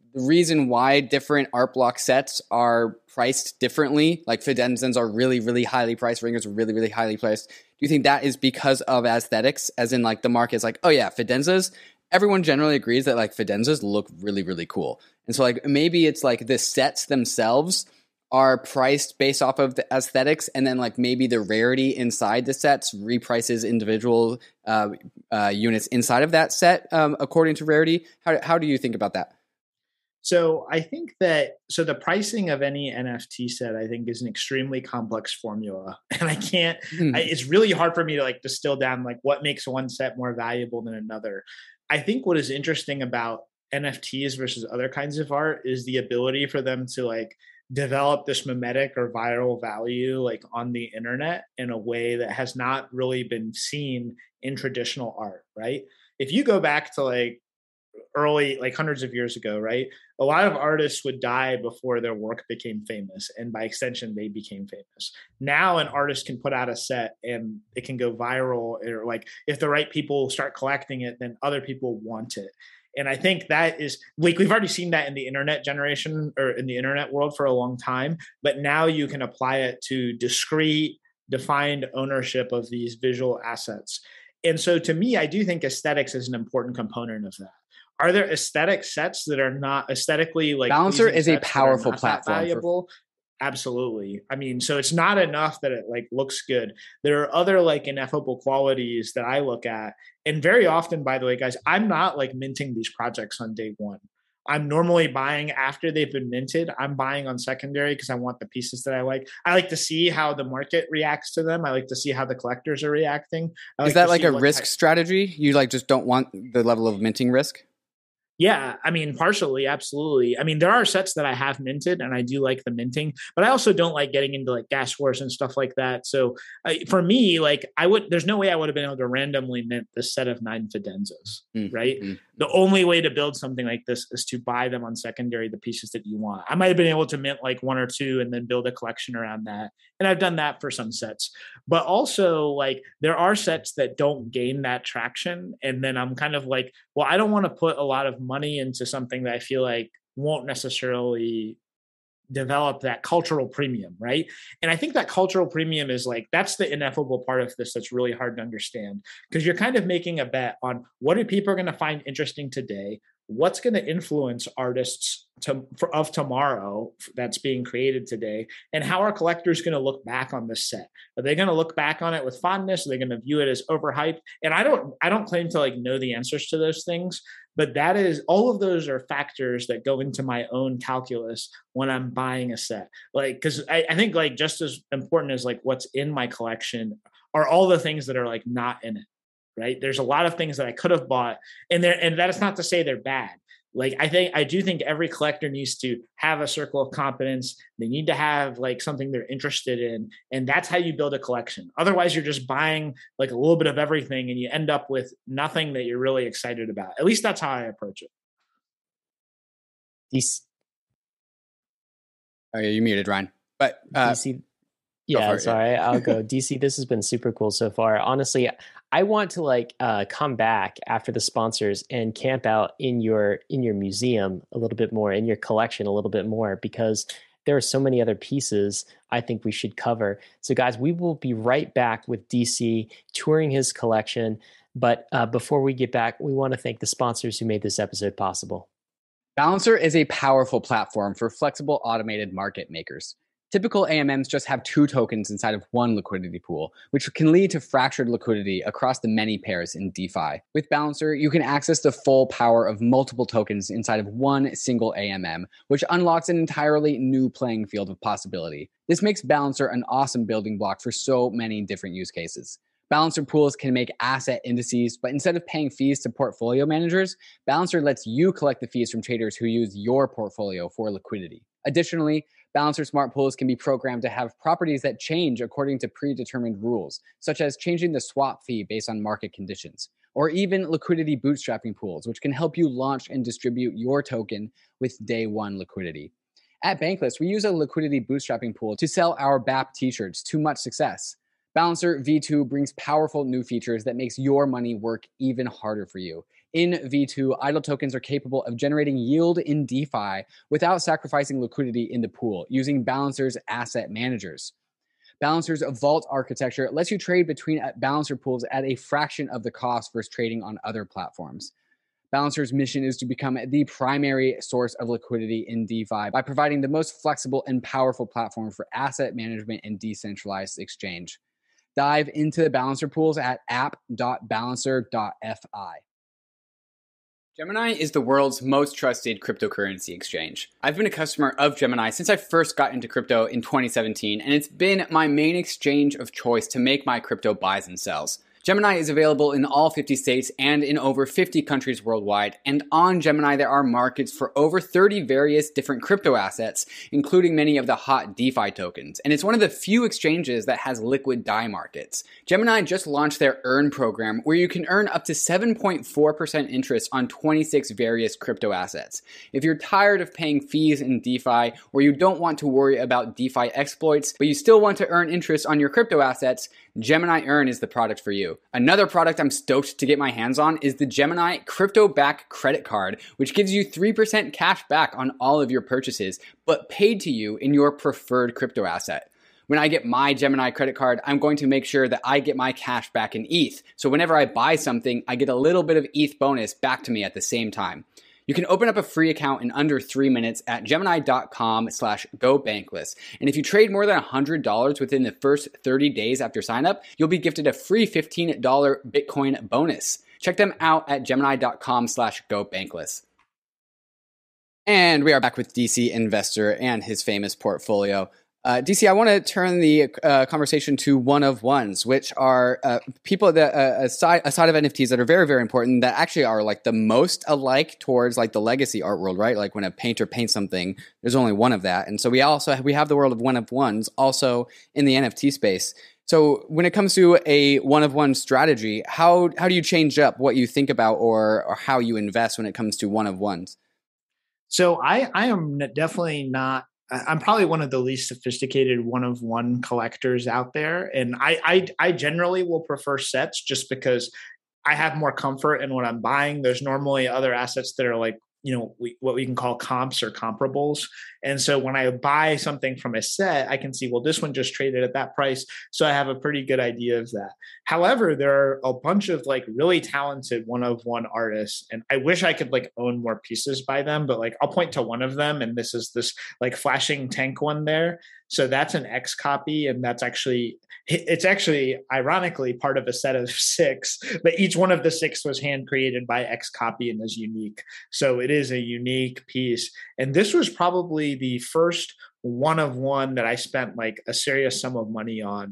the reason why different art block sets are priced differently, like Fidenzas are really, really highly priced, Ringers are really, really highly priced. Do you think that is because of aesthetics, as in like the market is like, oh yeah, Fidenzas, everyone generally agrees that like Fidenzas look really, really cool. And so like maybe it's like the sets themselves are priced based off of the aesthetics, and then like maybe the rarity inside the sets reprices individual units inside of that set according to rarity. How do you think about that? So I think that the pricing of any NFT set, I think, is an extremely complex formula, and it's really hard for me to like distill down like what makes one set more valuable than another. I think what is interesting about NFTs versus other kinds of art is the ability for them to like develop this mimetic or viral value like on the internet in a way that has not really been seen in traditional art, right? If you go back to like early, like hundreds of years ago, right? A lot of artists would die before their work became famous, and by extension, they became famous. Now, an artist can put out a set and it can go viral, or like if the right people start collecting it, then other people want it. And I think that is like we've already seen that in the internet generation or in the internet world for a long time, but now you can apply it to discrete, defined ownership of these visual assets. And so to me, I do think aesthetics is an important component of that. Are there aesthetic sets that are not aesthetically like Balancer is a powerful platform valuable? Absolutely. I mean, so it's not enough that it like looks good. There are other like ineffable qualities that I look at. And very often, by the way, guys, I'm not like minting these projects on day one. I'm normally buying after they've been minted. I'm buying on secondary because I want the pieces that I like. I like to see how the market reacts to them. I like to see how the collectors are reacting. Is that like a risk strategy? You like just don't want the level of minting risk? Yeah, I mean, partially, absolutely. I mean, there are sets that I have minted and I do like the minting, but I also don't like getting into like gas wars and stuff like that. So for me, like there's no way I would have been able to randomly mint this set of 9 Fidenzas, right? Mm-hmm. The only way to build something like this is to buy them on secondary, the pieces that you want. I might have been able to mint like 1 or 2 and then build a collection around that. And I've done that for some sets, but also like there are sets that don't gain that traction. And then I'm kind of like, well, I don't want to put a lot of money into something that I feel like won't necessarily develop that cultural premium, right? And I think that cultural premium is like, that's the ineffable part of this that's really hard to understand, because you're kind of making a bet on what are people going to find interesting today, what's going to influence artists of tomorrow that's being created today, and how are collectors going to look back on this set? Are they going to look back on it with fondness? Are they going to view it as overhyped? And I don't claim to like know the answers to those things, but that is, all of those are factors that go into my own calculus when I'm buying a set. Like, because I think like just as important as like what's in my collection are all the things that are like not in it. Right? There's a lot of things that I could have bought, and that is not to say they're bad. Like I do think every collector needs to have a circle of competence. They need to have like something they're interested in, and that's how you build a collection. Otherwise, you're just buying like a little bit of everything, and you end up with nothing that you're really excited about. At least that's how I approach it. Oh, yeah, you muted, Ryan. But DC. Yeah, sorry, I'll go. DC, this has been super cool so far. Honestly, I want to like come back after the sponsors and camp out in your museum a little bit more, in your collection a little bit more, because there are so many other pieces I think we should cover. So guys, we will be right back with DC touring his collection. But before we get back, we want to thank the sponsors who made this episode possible. Balancer is a powerful platform for flexible automated market makers. Typical AMMs just have 2 tokens inside of one liquidity pool, which can lead to fractured liquidity across the many pairs in DeFi. With Balancer, you can access the full power of multiple tokens inside of one single AMM, which unlocks an entirely new playing field of possibility. This makes Balancer an awesome building block for so many different use cases. Balancer pools can make asset indices, but instead of paying fees to portfolio managers, Balancer lets you collect the fees from traders who use your portfolio for liquidity. Additionally, Balancer smart pools can be programmed to have properties that change according to predetermined rules, such as changing the swap fee based on market conditions, or even liquidity bootstrapping pools, which can help you launch and distribute your token with day one liquidity. At Bankless, we use a liquidity bootstrapping pool to sell our BAP t-shirts to much success. Balancer V2 brings powerful new features that makes your money work even harder for you. In V2, idle tokens are capable of generating yield in DeFi without sacrificing liquidity in the pool using Balancer's asset managers. Balancer's vault architecture lets you trade between Balancer pools at a fraction of the cost versus trading on other platforms. Balancer's mission is to become the primary source of liquidity in DeFi by providing the most flexible and powerful platform for asset management and decentralized exchange. Dive into the Balancer pools at app.balancer.fi. Gemini is the world's most trusted cryptocurrency exchange. I've been a customer of Gemini since I first got into crypto in 2017, and it's been my main exchange of choice to make my crypto buys and sells. Gemini is available in all 50 states and in over 50 countries worldwide, and on Gemini there are markets for over 30 various different crypto assets, including many of the hot DeFi tokens, and it's one of the few exchanges that has liquid DAI markets. Gemini just launched their Earn program, where you can earn up to 7.4% interest on 26 various crypto assets. If you're tired of paying fees in DeFi, or you don't want to worry about DeFi exploits, but you still want to earn interest on your crypto assets, Gemini Earn is the product for you. Another product I'm stoked to get my hands on is the Gemini Crypto Back Credit Card, which gives you 3% cash back on all of your purchases, but paid to you in your preferred crypto asset. When I get my Gemini credit card, I'm going to make sure that I get my cash back in ETH. So whenever I buy something, I get a little bit of ETH bonus back to me at the same time. You can open up a free account in under 3 minutes at gemini.com/gobankless. And if you trade more than $100 within the first 30 days after sign up, you'll be gifted a free $15 Bitcoin bonus. Check them out at gemini.com/gobankless. And we are back with DC Investor and his famous portfolio. DC, I want to turn the conversation to one of ones, which are people that a side of NFTs that are very, very important, that actually are like the most alike towards like the legacy art world, right? Like when a painter paints something, there's only one of that, and so we have the world of one of ones also in the NFT space. So when it comes to a one of one strategy, how do you change up what you think about or how you invest when it comes to one of ones? So I am definitely not. I'm probably one of the least sophisticated one-of-one collectors out there. And I generally will prefer sets just because I have more comfort in what I'm buying. There's normally other assets that are like, what we can call comps or comparables. And so when I buy something from a set, I can see, well, this one just traded at that price. So I have a pretty good idea of that. However, there are a bunch of like really talented one-of-one artists. And I wish I could like own more pieces by them, but like I'll point to one of them. And this is this like flashing tank one there. So that's an X copy. And it's actually ironically part of a set of 6, but each one of the 6 was hand created by X copy and is unique. So it is a unique piece. And this was probably the first one of one that I spent like a serious sum of money on.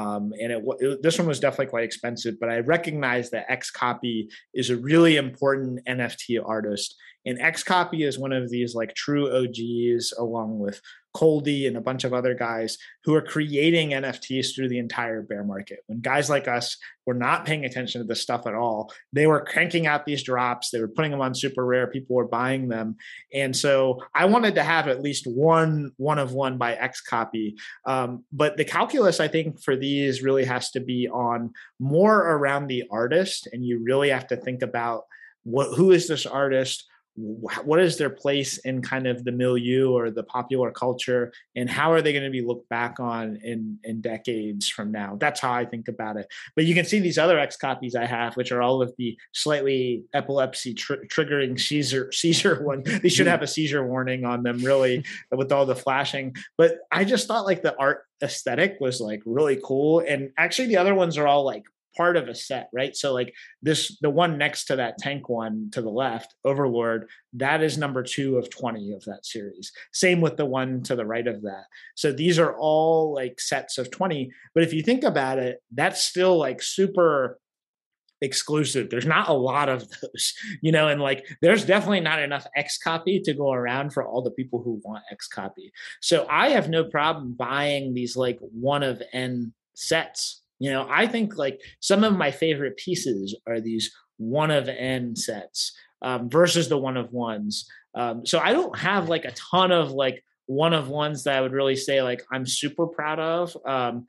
This one was definitely quite expensive, but I recognize that X copy is a really important NFT artist. And X copy is one of these like true OGs along with Coldy and a bunch of other guys who are creating NFTs through the entire bear market. When guys like us were not paying attention to this stuff at all, they were cranking out these drops. They were putting them on super rare. People were buying them. And so I wanted to have at least one of one by X copy. But the calculus, I think, for these really has to be on more around the artist. And you really have to think about who is this artist? What is their place in kind of the milieu or the popular culture, and how are they going to be looked back on in decades from now? That's how I think about it. But you can see these other X copies I have, which are all of the slightly epilepsy triggering seizure one. They should have a seizure warning on them, really, with all the flashing. But I just thought like the art aesthetic was like really cool. And actually the other ones are all like part of a set, right? So like the one next to that tank one to the left, Overlord, that is number 2 of 20 of that series. Same with the one to the right of that. So these are all like sets of 20. But if you think about it, that's still like super exclusive. There's not a lot of those, and like there's definitely not enough X copy to go around for all the people who want X copy. So I have no problem buying these like one of N sets. I think like some of my favorite pieces are these one of N sets versus the one of ones. So I don't have like a ton of like one of ones that I would really say like I'm super proud of.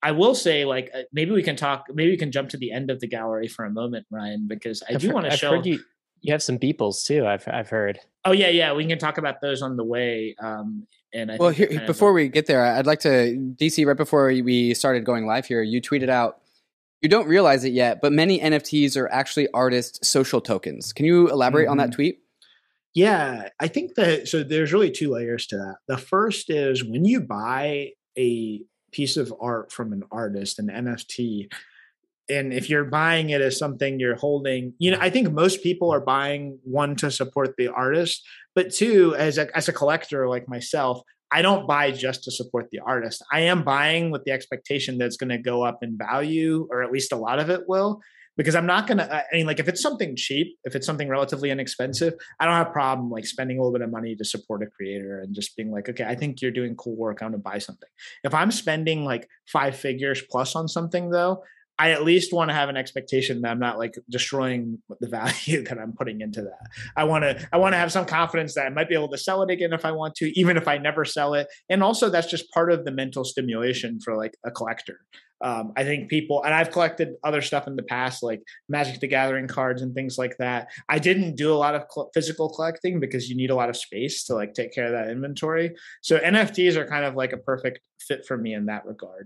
I will say, like, maybe we can jump to the end of the gallery for a moment, Ryan, because I do want to show. I've heard you have some Beeples too. I've heard. Oh yeah. We can talk about those on the way. And I Well, think here, before we get there, I'd like to, DC, right before we started going live here, you tweeted out, you don't realize it yet, but many NFTs are actually artist social tokens. Can you elaborate on that tweet? Yeah, I think so there's really two layers to that. The first is when you buy a piece of art from an artist, an NFT, and if you're buying it as something you're holding, I think most people are buying, one, to support the artist, but two, as a collector like myself, I don't buy just to support the artist. I am buying with the expectation that it's going to go up in value, or at least a lot of it will, because I'm not going to, like if it's something cheap, if it's something relatively inexpensive, I don't have a problem like spending a little bit of money to support a creator and just being like, okay, I think you're doing cool work, I'm going to buy something. If I'm spending like 5 figures plus on something though, I at least want to have an expectation that I'm not like destroying the value that I'm putting into that. I want to have some confidence that I might be able to sell it again if I want to, even if I never sell it. And also that's just part of the mental stimulation for like a collector. I think people, and I've collected other stuff in the past, like Magic the Gathering cards and things like that. I didn't do a lot of physical collecting because you need a lot of space to like take care of that inventory. So NFTs are kind of like a perfect fit for me in that regard.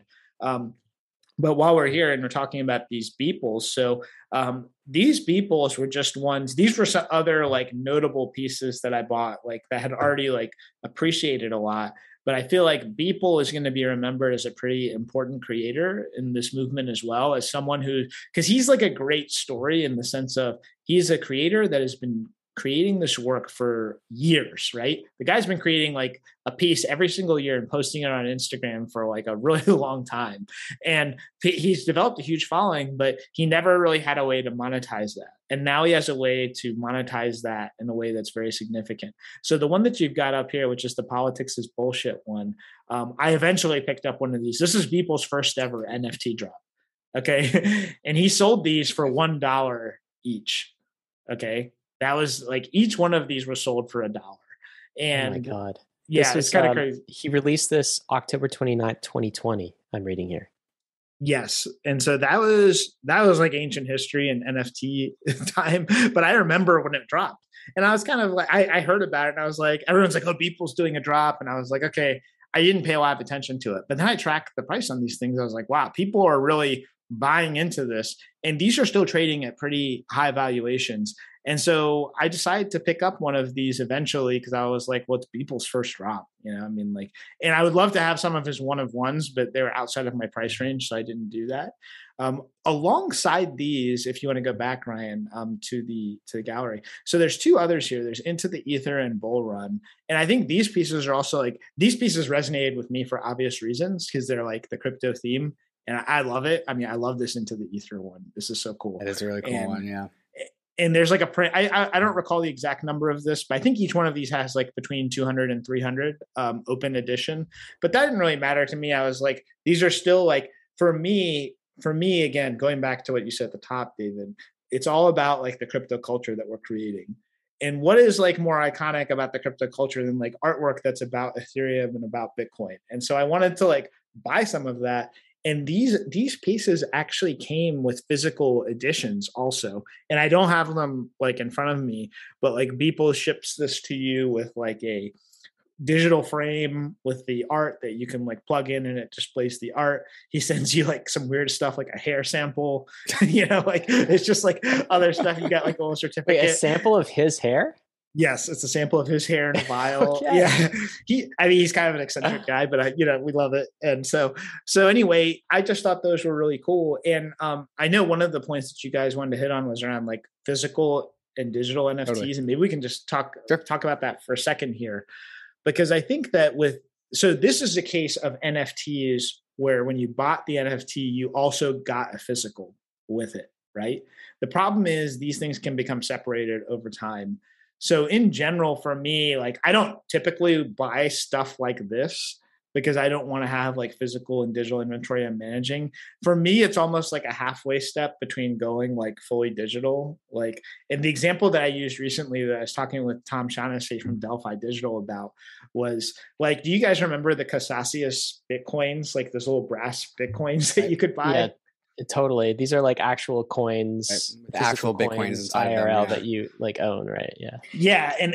But while we're here and we're talking about these Beeples, so these Beeples were just ones. These were some other like notable pieces that I bought, like that had already like appreciated a lot. But I feel like Beeple is going to be remembered as a pretty important creator in this movement as well, as someone who, because he's like a great story in the sense of he's a creator that has been creating this work for years, right? The guy's been creating like a piece every single year and posting it on Instagram for like a really long time. And he's developed a huge following, but he never really had a way to monetize that. And now he has a way to monetize that in a way that's very significant. So the one that you've got up here, which is the Politics is Bullshit one, I eventually picked up one of these. This is Beeple's first ever NFT drop. Okay. And he sold these for $1 each. Okay. That was like each one of these was sold for $1. And oh my God. Yeah, it's kind of crazy. He released this October 29th, 2020. I'm reading here. Yes. And so that was like ancient history and NFT time. But I remember when it dropped. And I was kind of like, I heard about it and I was like, everyone's like, oh, Beeple's doing a drop. And I was like, okay, I didn't pay a lot of attention to it. But then I tracked the price on these things. I was like, wow, people are really buying into this. And these are still trading at pretty high valuations. And so I decided to pick up one of these eventually because I was like, well, it's Beeple's first drop, I mean, like, and I would love to have some of his one of ones, but they were outside of my price range. So I didn't do that. Alongside these, if you want to go back, Ryan, to the gallery. So there's two others here. There's Into the Ether and Bull Run. And I think these pieces are also like, these pieces resonated with me for obvious reasons because they're like the crypto theme. And I love it. I mean, I love this Into the Ether one. This is so cool. It is a really cool one, yeah. And there's like a print. I don't recall the exact number of this, but I think each one of these has like between 200 and 300 open edition. But that didn't really matter to me. I was like, these are still like, for me, again, going back to what you said at the top, David, it's all about like the crypto culture that we're creating. And what is like more iconic about the crypto culture than like artwork that's about Ethereum and about Bitcoin? And so I wanted to like buy some of that. And these pieces actually came with physical editions also. And I don't have them like in front of me, but like Beeple ships this to you with like a digital frame with the art that you can like plug in and it displays the art. He sends you like some weird stuff like a hair sample, like it's just like other stuff. You got like a little certificate. Wait, a sample of his hair? Yes, it's a sample of his hair in a vial. Okay. Yeah, he's kind of an eccentric guy, but we love it. And so anyway, I just thought those were really cool. And I know one of the points that you guys wanted to hit on was around like physical and digital NFTs, totally. And maybe we can just talk about that for a second here, because I think that this is a case of NFTs where when you bought the NFT, you also got a physical with it, right? The problem is these things can become separated over time. So in general, for me, like I don't typically buy stuff like this because I don't want to have like physical and digital inventory I'm managing. For me, it's almost like a halfway step between going like fully digital. Like, and the example that I used recently that I was talking with Tom Shaughnessy from Delphi Digital about was like, do you guys remember the Casasius Bitcoins, like those little brass Bitcoins that you could buy? Yeah. Totally. These are like actual coins, right. Actual Bitcoins inside IRL of them, that you like own, right? Yeah. Yeah, and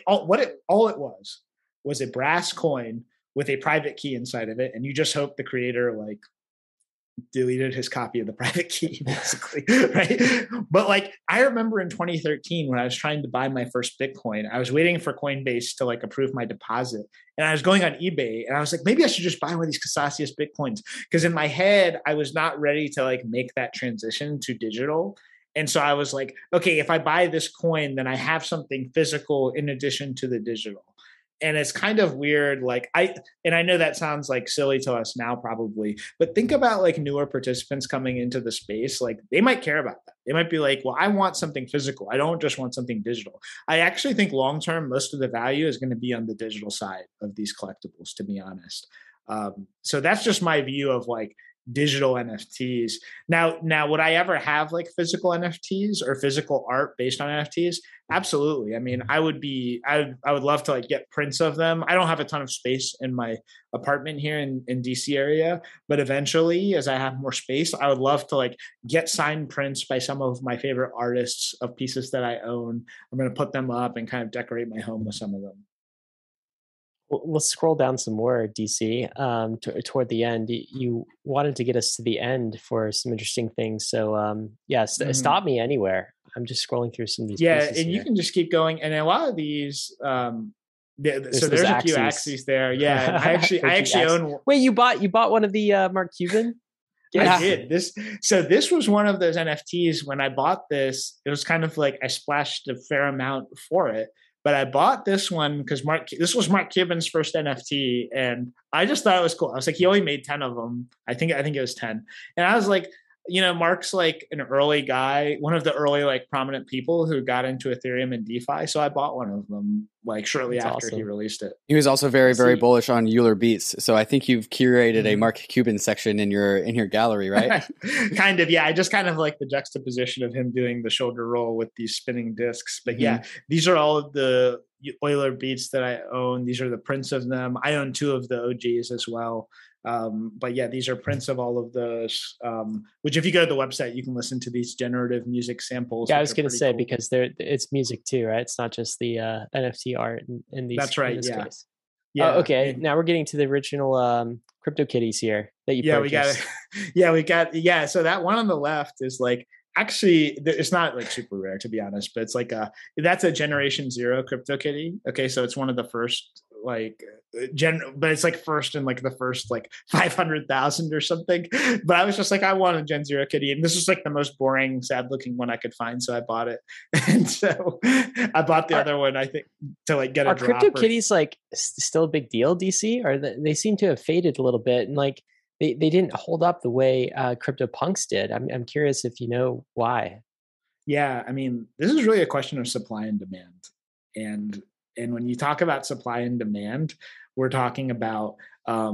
all it was a brass coin with a private key inside of it, and you just hope the creator like deleted his copy of the private key, basically, right? But like, I remember in 2013 when I was trying to buy my first Bitcoin, I was waiting for Coinbase to like approve my deposit, and I was going on eBay, and I was like, maybe I should just buy one of these Casasius Bitcoins, because in my head, I was not ready to like make that transition to digital. And so I was like, okay, if I buy this coin, then I have something physical in addition to the digital. And it's kind of weird. Like I know that sounds like silly to us now probably, but think about like newer participants coming into the space. Like they might care about that. They might be like, well, I want something physical. I don't just want something digital. I actually think long-term, most of the value is going to be on the digital side of these collectibles, to be honest. So that's just my view of like digital NFTs. Now, would I ever have like physical NFTs or physical art based on NFTs? Absolutely. I mean, I would love to like get prints of them. I don't have a ton of space in my apartment here in DC area, but eventually as I have more space, I would love to like get signed prints by some of my favorite artists of pieces that I own. I'm going to put them up and kind of decorate my home with some of them. Well, let's scroll down some more, DC. Toward the end, you wanted to get us to the end for some interesting things. So, stop me anywhere. I'm just scrolling through some of these. Yeah, and you can just keep going. And a lot of these, so there's a few axes there. Yeah, I actually own. Wait, you bought one of the Mark Cuban? Yeah. I did this. So this was one of those NFTs. When I bought this, it was kind of like I splashed a fair amount for it. But I bought this one because this was Mark Cuban's first NFT, and I just thought it was cool. I was like, he only made 10 of them. I think it was 10, and I was like, Mark's like an early guy, one of the early like prominent people who got into Ethereum and DeFi. So I bought one of them like shortly after he released it. He was also very, very bullish on Euler Beats. So I think you've curated a Mark Cuban section in your gallery, right? Kind of, yeah. I just kind of like the juxtaposition of him doing the shoulder roll with these spinning discs. But yeah, these are all of the Euler Beats that I own. These are the prints of them. I own 2 of the OGs as well. But yeah, these are prints of all of those, which if you go to the website, you can listen to these generative music samples. Yeah, I was going to say, cool. Because it's music too, right? It's not just the NFT art in these. That's right. In this Yeah. case. Yeah. Oh, okay. Now we're getting to the original CryptoKitties here that you purchased. Yeah. So that one on the left is like, actually, it's not like super rare to be honest, but it's like that's a Generation 0 CryptoKitty. Okay. So it's one of the first like but it's like first in like the first like 500,000 or something. But I was just like, I want a Gen 0 kitty, and this was like the most boring, sad looking one I could find, so I bought it. And so I bought the other one, I think, to like get a drop. Are CryptoKitties like still a big deal, DC? Or they seem to have faded a little bit, and like they didn't hold up the way CryptoPunks did. I'm curious if you know why. Yeah, I mean, this is really a question of supply and demand, and when you talk about supply and demand, we're talking about I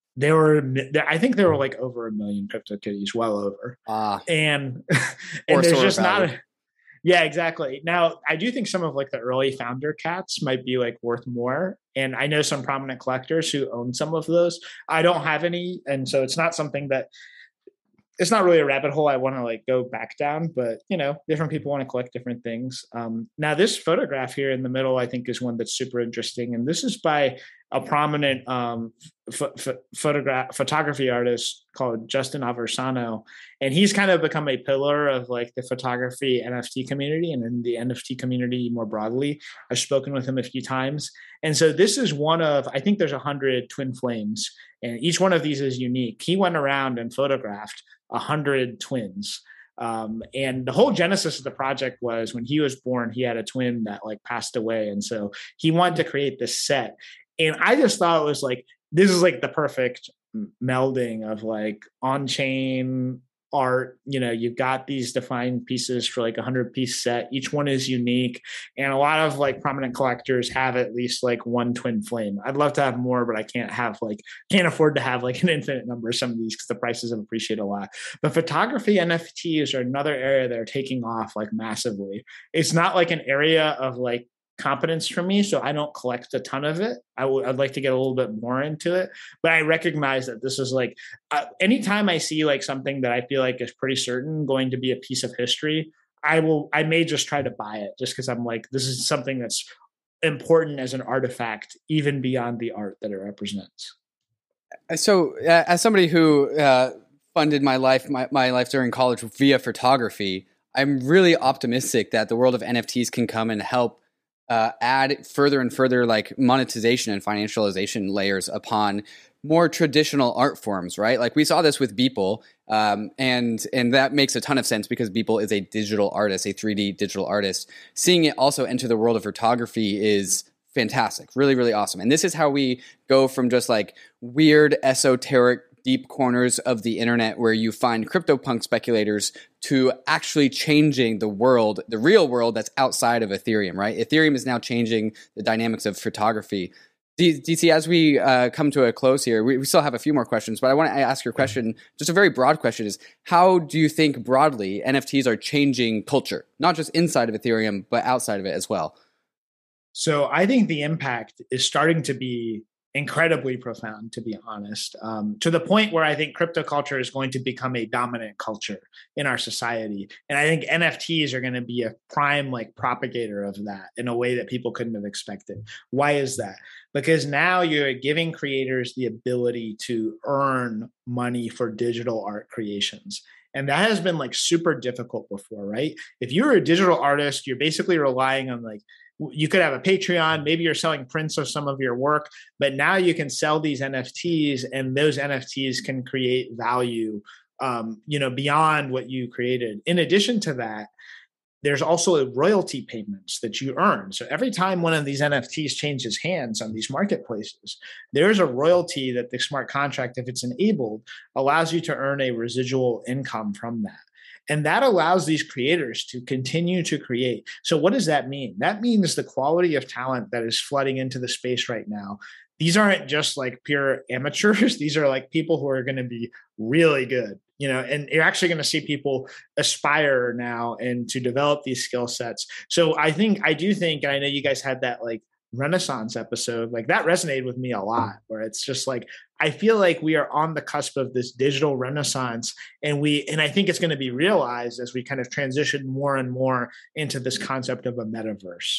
think there were like over 1 million CryptoKitties, well over. And there's just not yeah, exactly. Now, I do think some of like the early founder cats might be like worth more. And I know some prominent collectors who own some of those. I don't have any. And so it's not something that, it's not really a rabbit hole I want to like go back down, but different people want to collect different things. Now this photograph here in the middle, I think is one that's super interesting. And this is by a prominent photography artist called Justin Aversano. And he's kind of become a pillar of like the photography NFT community and in the NFT community more broadly. I've spoken with him a few times. And so this is one of, I think there's 100 twin flames, and each one of these is unique. He went around and photographed 100 twins. And the whole genesis of the project was when he was born, he had a twin that like passed away. And so he wanted to create this set. And I just thought it was like, this is like the perfect melding of like on-chain art. You've got these defined pieces for like 100-piece set. Each one is unique. And a lot of like prominent collectors have at least like one twin flame. I'd love to have more, but I can't afford to have like an infinite number of some of these because the prices have appreciated a lot. But photography NFTs are another area that are taking off like massively. It's not like an area of like competence for me, so I don't collect a ton of it. I'd like to get a little bit more into it, but I recognize that this is like anytime I see like something that I feel like is pretty certain going to be a piece of history, I may just try to buy it just because I'm like, this is something that's important as an artifact even beyond the art that it represents. So as somebody who funded my life during college via photography, I'm really optimistic that the world of NFTs can come and help add further and further like monetization and financialization layers upon more traditional art forms, right? Like we saw this with Beeple, and that makes a ton of sense because Beeple is a digital artist, a 3D digital artist. Seeing it also enter the world of photography is fantastic, really, really awesome. And this is how we go from just like weird, esoteric, deep corners of the internet where you find CryptoPunk speculators to actually changing the world, the real world that's outside of Ethereum, right? Ethereum is now changing the dynamics of photography. DC, as we come to a close here, we still have a few more questions, but I want to ask your question, just a very broad question is, how do you think broadly NFTs are changing culture, not just inside of Ethereum, but outside of it as well? So I think the impact is starting to be incredibly profound, to be honest, to the point where I think crypto culture is going to become a dominant culture in our society. And I think NFTs are going to be a prime like propagator of that in a way that people couldn't have expected. Why is that? Because now you're giving creators the ability to earn money for digital art creations. And that has been like super difficult before, right? If you're a digital artist, you're basically relying on like, you could have a Patreon, maybe you're selling prints of some of your work, but now you can sell these NFTs and those NFTs can create value, beyond what you created. In addition to that, there's also royalty payments that you earn. So every time one of these NFTs changes hands on these marketplaces, there's a royalty that the smart contract, if it's enabled, allows you to earn a residual income from that. And that allows these creators to continue to create. So what does that mean? That means the quality of talent that is flooding into the space right now. These aren't just like pure amateurs. These are like people who are going to be really good, and you're actually going to see people aspire now and to develop these skill sets. So I do think, and I know you guys had that like Renaissance episode, like that resonated with me a lot, where it's just like, I feel like we are on the cusp of this digital renaissance, and I think it's going to be realized as we kind of transition more and more into this concept of a metaverse.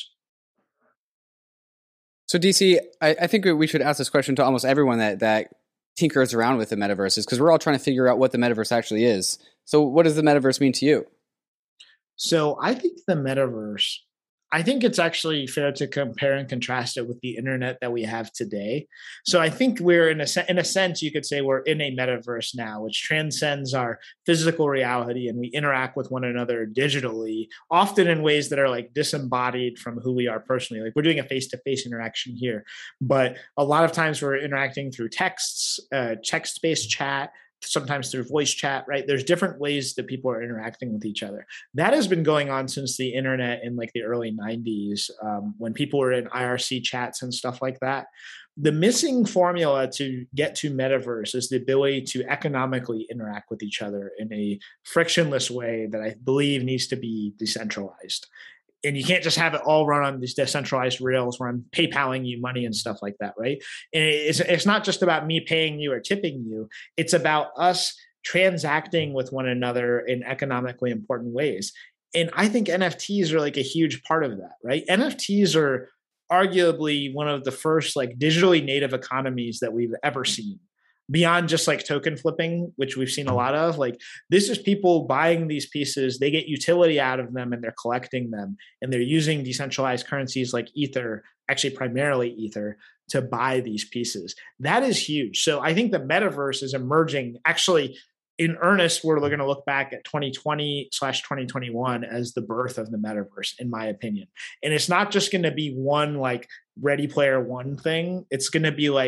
So DC, I think we should ask this question to almost everyone that tinkers around with the metaverses, because we're all trying to figure out what the metaverse actually is. So what does the metaverse mean to you? So I think the metaverse, I think it's actually fair to compare and contrast it with the internet that we have today. So I think we're in a sense, you could say we're in a metaverse now, which transcends our physical reality, and we interact with one another digitally, often in ways that are like disembodied from who we are personally. Like we're doing a face-to-face interaction here, but a lot of times we're interacting through texts, text-based chat, sometimes through voice chat, right? There's different ways that people are interacting with each other. That has been going on since the internet in like the early 90s, when people were in IRC chats and stuff like that. The missing formula to get to metaverse is the ability to economically interact with each other in a frictionless way that I believe needs to be decentralized. And you can't just have it all run on these decentralized rails where I'm PayPaling you money and stuff like that, right? And it's not just about me paying you or tipping you. It's about us transacting with one another in economically important ways. And I think NFTs are like a huge part of that, right? NFTs are arguably one of the first like digitally native economies that we've ever seen. Beyond just like token flipping, which we've seen a lot of, like this is people buying these pieces, they get utility out of them and they're collecting them, and they're using decentralized currencies like Ether, actually primarily Ether, to buy these pieces. That is huge. So I think the metaverse is emerging actually in earnest. We're going to look back at 2020/2021 as the birth of the metaverse, in my opinion. And it's not just going to be one like Ready Player One thing. It's going to be like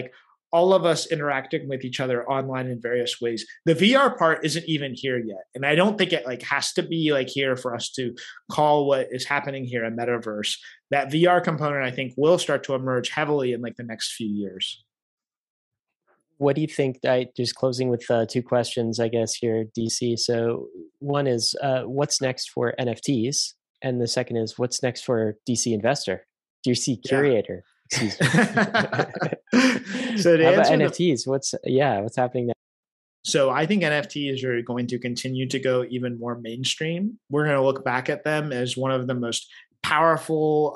all of us interacting with each other online in various ways. The VR part isn't even here yet. And I don't think it like has to be like here for us to call what is happening here a metaverse. That VR component, I think, will start to emerge heavily in like the next few years. What do you think? Just closing with two questions, I guess, here, DC. So one is, what's next for NFTs? And the second is, what's next for DC Investor, DC Curator? Yeah. Excuse me. So how about NFTs? What's happening now? So I think NFTs are going to continue to go even more mainstream. We're going to look back at them as one of the most powerful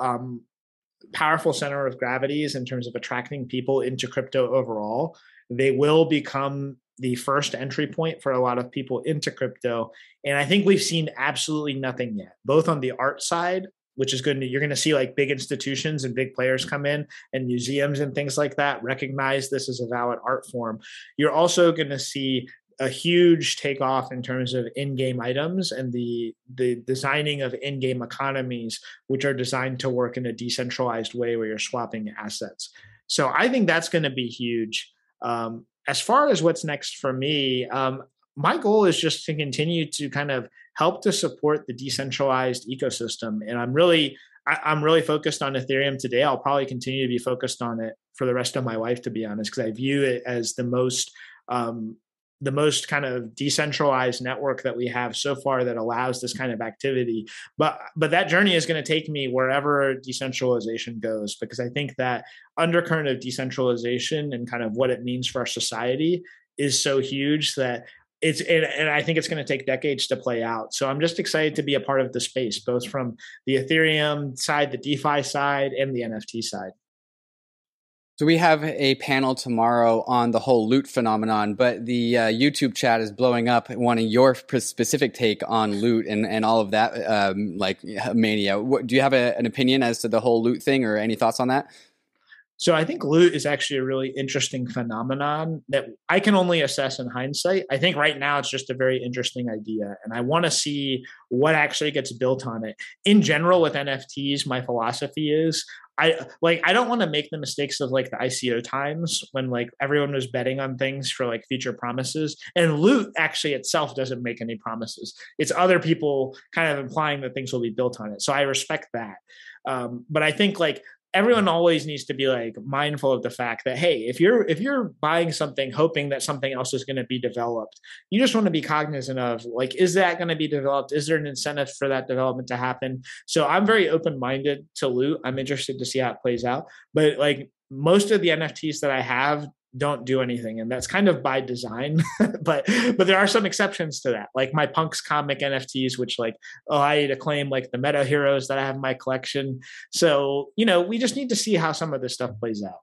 center of gravities in terms of attracting people into crypto overall. They will become the first entry point for a lot of people into crypto. And I think we've seen absolutely nothing yet, both on the art side, which is good. You're going to see like big institutions and big players come in, and museums and things like that recognize this as a valid art form. You're also going to see a huge takeoff in terms of in-game items and the designing of in-game economies, which are designed to work in a decentralized way where you're swapping assets. So I think that's going to be huge. As far as what's next for me, my goal is just to continue to kind of help to support the decentralized ecosystem. And I'm really focused on Ethereum today. I'll probably continue to be focused on it for the rest of my life, to be honest, because I view it as the most kind of decentralized network that we have so far that allows this kind of activity. But that journey is going to take me wherever decentralization goes, because I think that undercurrent of decentralization and kind of what it means for our society is so huge that and I think it's going to take decades to play out. So I'm just excited to be a part of the space, both from the Ethereum side, the DeFi side, and the NFT side. So we have a panel tomorrow on the whole loot phenomenon, but the YouTube chat is blowing up wanting your specific take on loot and all of that, like mania. Do you have an opinion as to the whole loot thing or any thoughts on that? So I think loot is actually a really interesting phenomenon that I can only assess in hindsight. I think right now it's just a very interesting idea, and I want to see what actually gets built on it. In general, with NFTs, my philosophy is I don't want to make the mistakes of like the ICO times when like everyone was betting on things for like future promises, and loot actually itself doesn't make any promises. It's other people kind of implying that things will be built on it. So I respect that. But I think like everyone always needs to be like mindful of the fact that, hey, if you're buying something hoping that something else is going to be developed, you just want to be cognizant of like, is that going to be developed? Is there an incentive for that development to happen? So I'm very open-minded to loot. I'm interested to see how it plays out. But like most of the NFTs that I have don't do anything, and that's kind of by design. but there are some exceptions to that, like my Punks comic NFTs, which like allow you to claim like the meta heroes that I have in my collection. So we just need to see how some of this stuff plays out.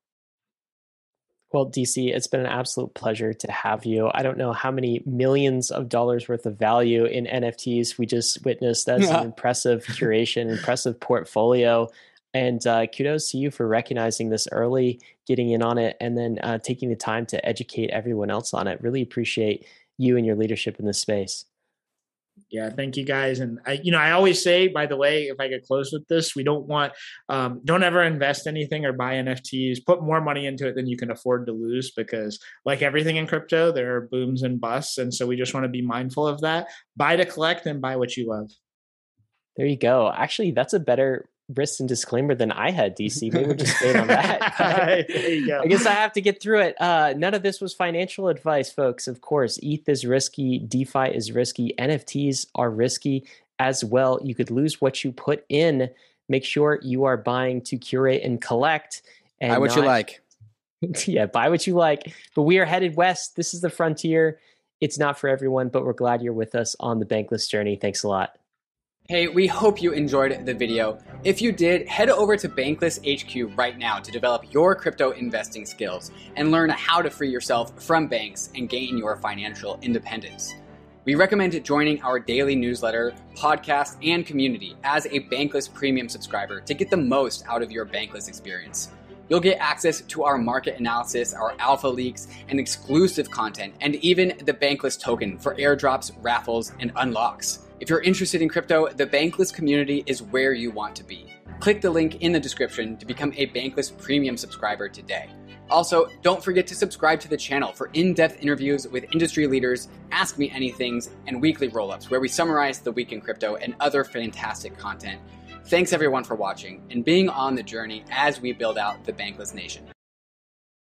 Well, DC, it's been an absolute pleasure to have you. I don't know how many millions of dollars worth of value in NFTs we just witnessed. That's an impressive curation, impressive portfolio. And kudos to you for recognizing this early, getting in on it, and then taking the time to educate everyone else on it. Really appreciate you and your leadership in this space. Yeah, thank you guys. And I always say, by the way, if I could close with this, we don't ever invest anything or buy NFTs, put more money into it than you can afford to lose, because like everything in crypto, there are booms and busts. And so we just want to be mindful of that. Buy to collect and buy what you love. There you go. Actually, that's a better risk and disclaimer than I had, DC. Maybe we'll just stay on that. There you go. I guess I have to get through it. None of this was financial advice, folks. Of course, ETH is risky. DeFi is risky. NFTs are risky as well. You could lose what you put in. Make sure you are buying to curate and collect. And buy what you like. Yeah, buy what you like. But we are headed west. This is the frontier. It's not for everyone, but we're glad you're with us on the Bankless journey. Thanks a lot. Hey, we hope you enjoyed the video. If you did, head over to Bankless HQ right now to develop your crypto investing skills and learn how to free yourself from banks and gain your financial independence. We recommend joining our daily newsletter, podcast, and community as a Bankless Premium subscriber to get the most out of your Bankless experience. You'll get access to our market analysis, our alpha leaks, and exclusive content, and even the Bankless token for airdrops, raffles, and unlocks. If you're interested in crypto, the Bankless community is where you want to be. Click the link in the description to become a Bankless Premium subscriber today. Also, don't forget to subscribe to the channel for in-depth interviews with industry leaders, Ask Me Anythings, and weekly roll-ups where we summarize the week in crypto and other fantastic content. Thanks everyone for watching and being on the journey as we build out the Bankless Nation.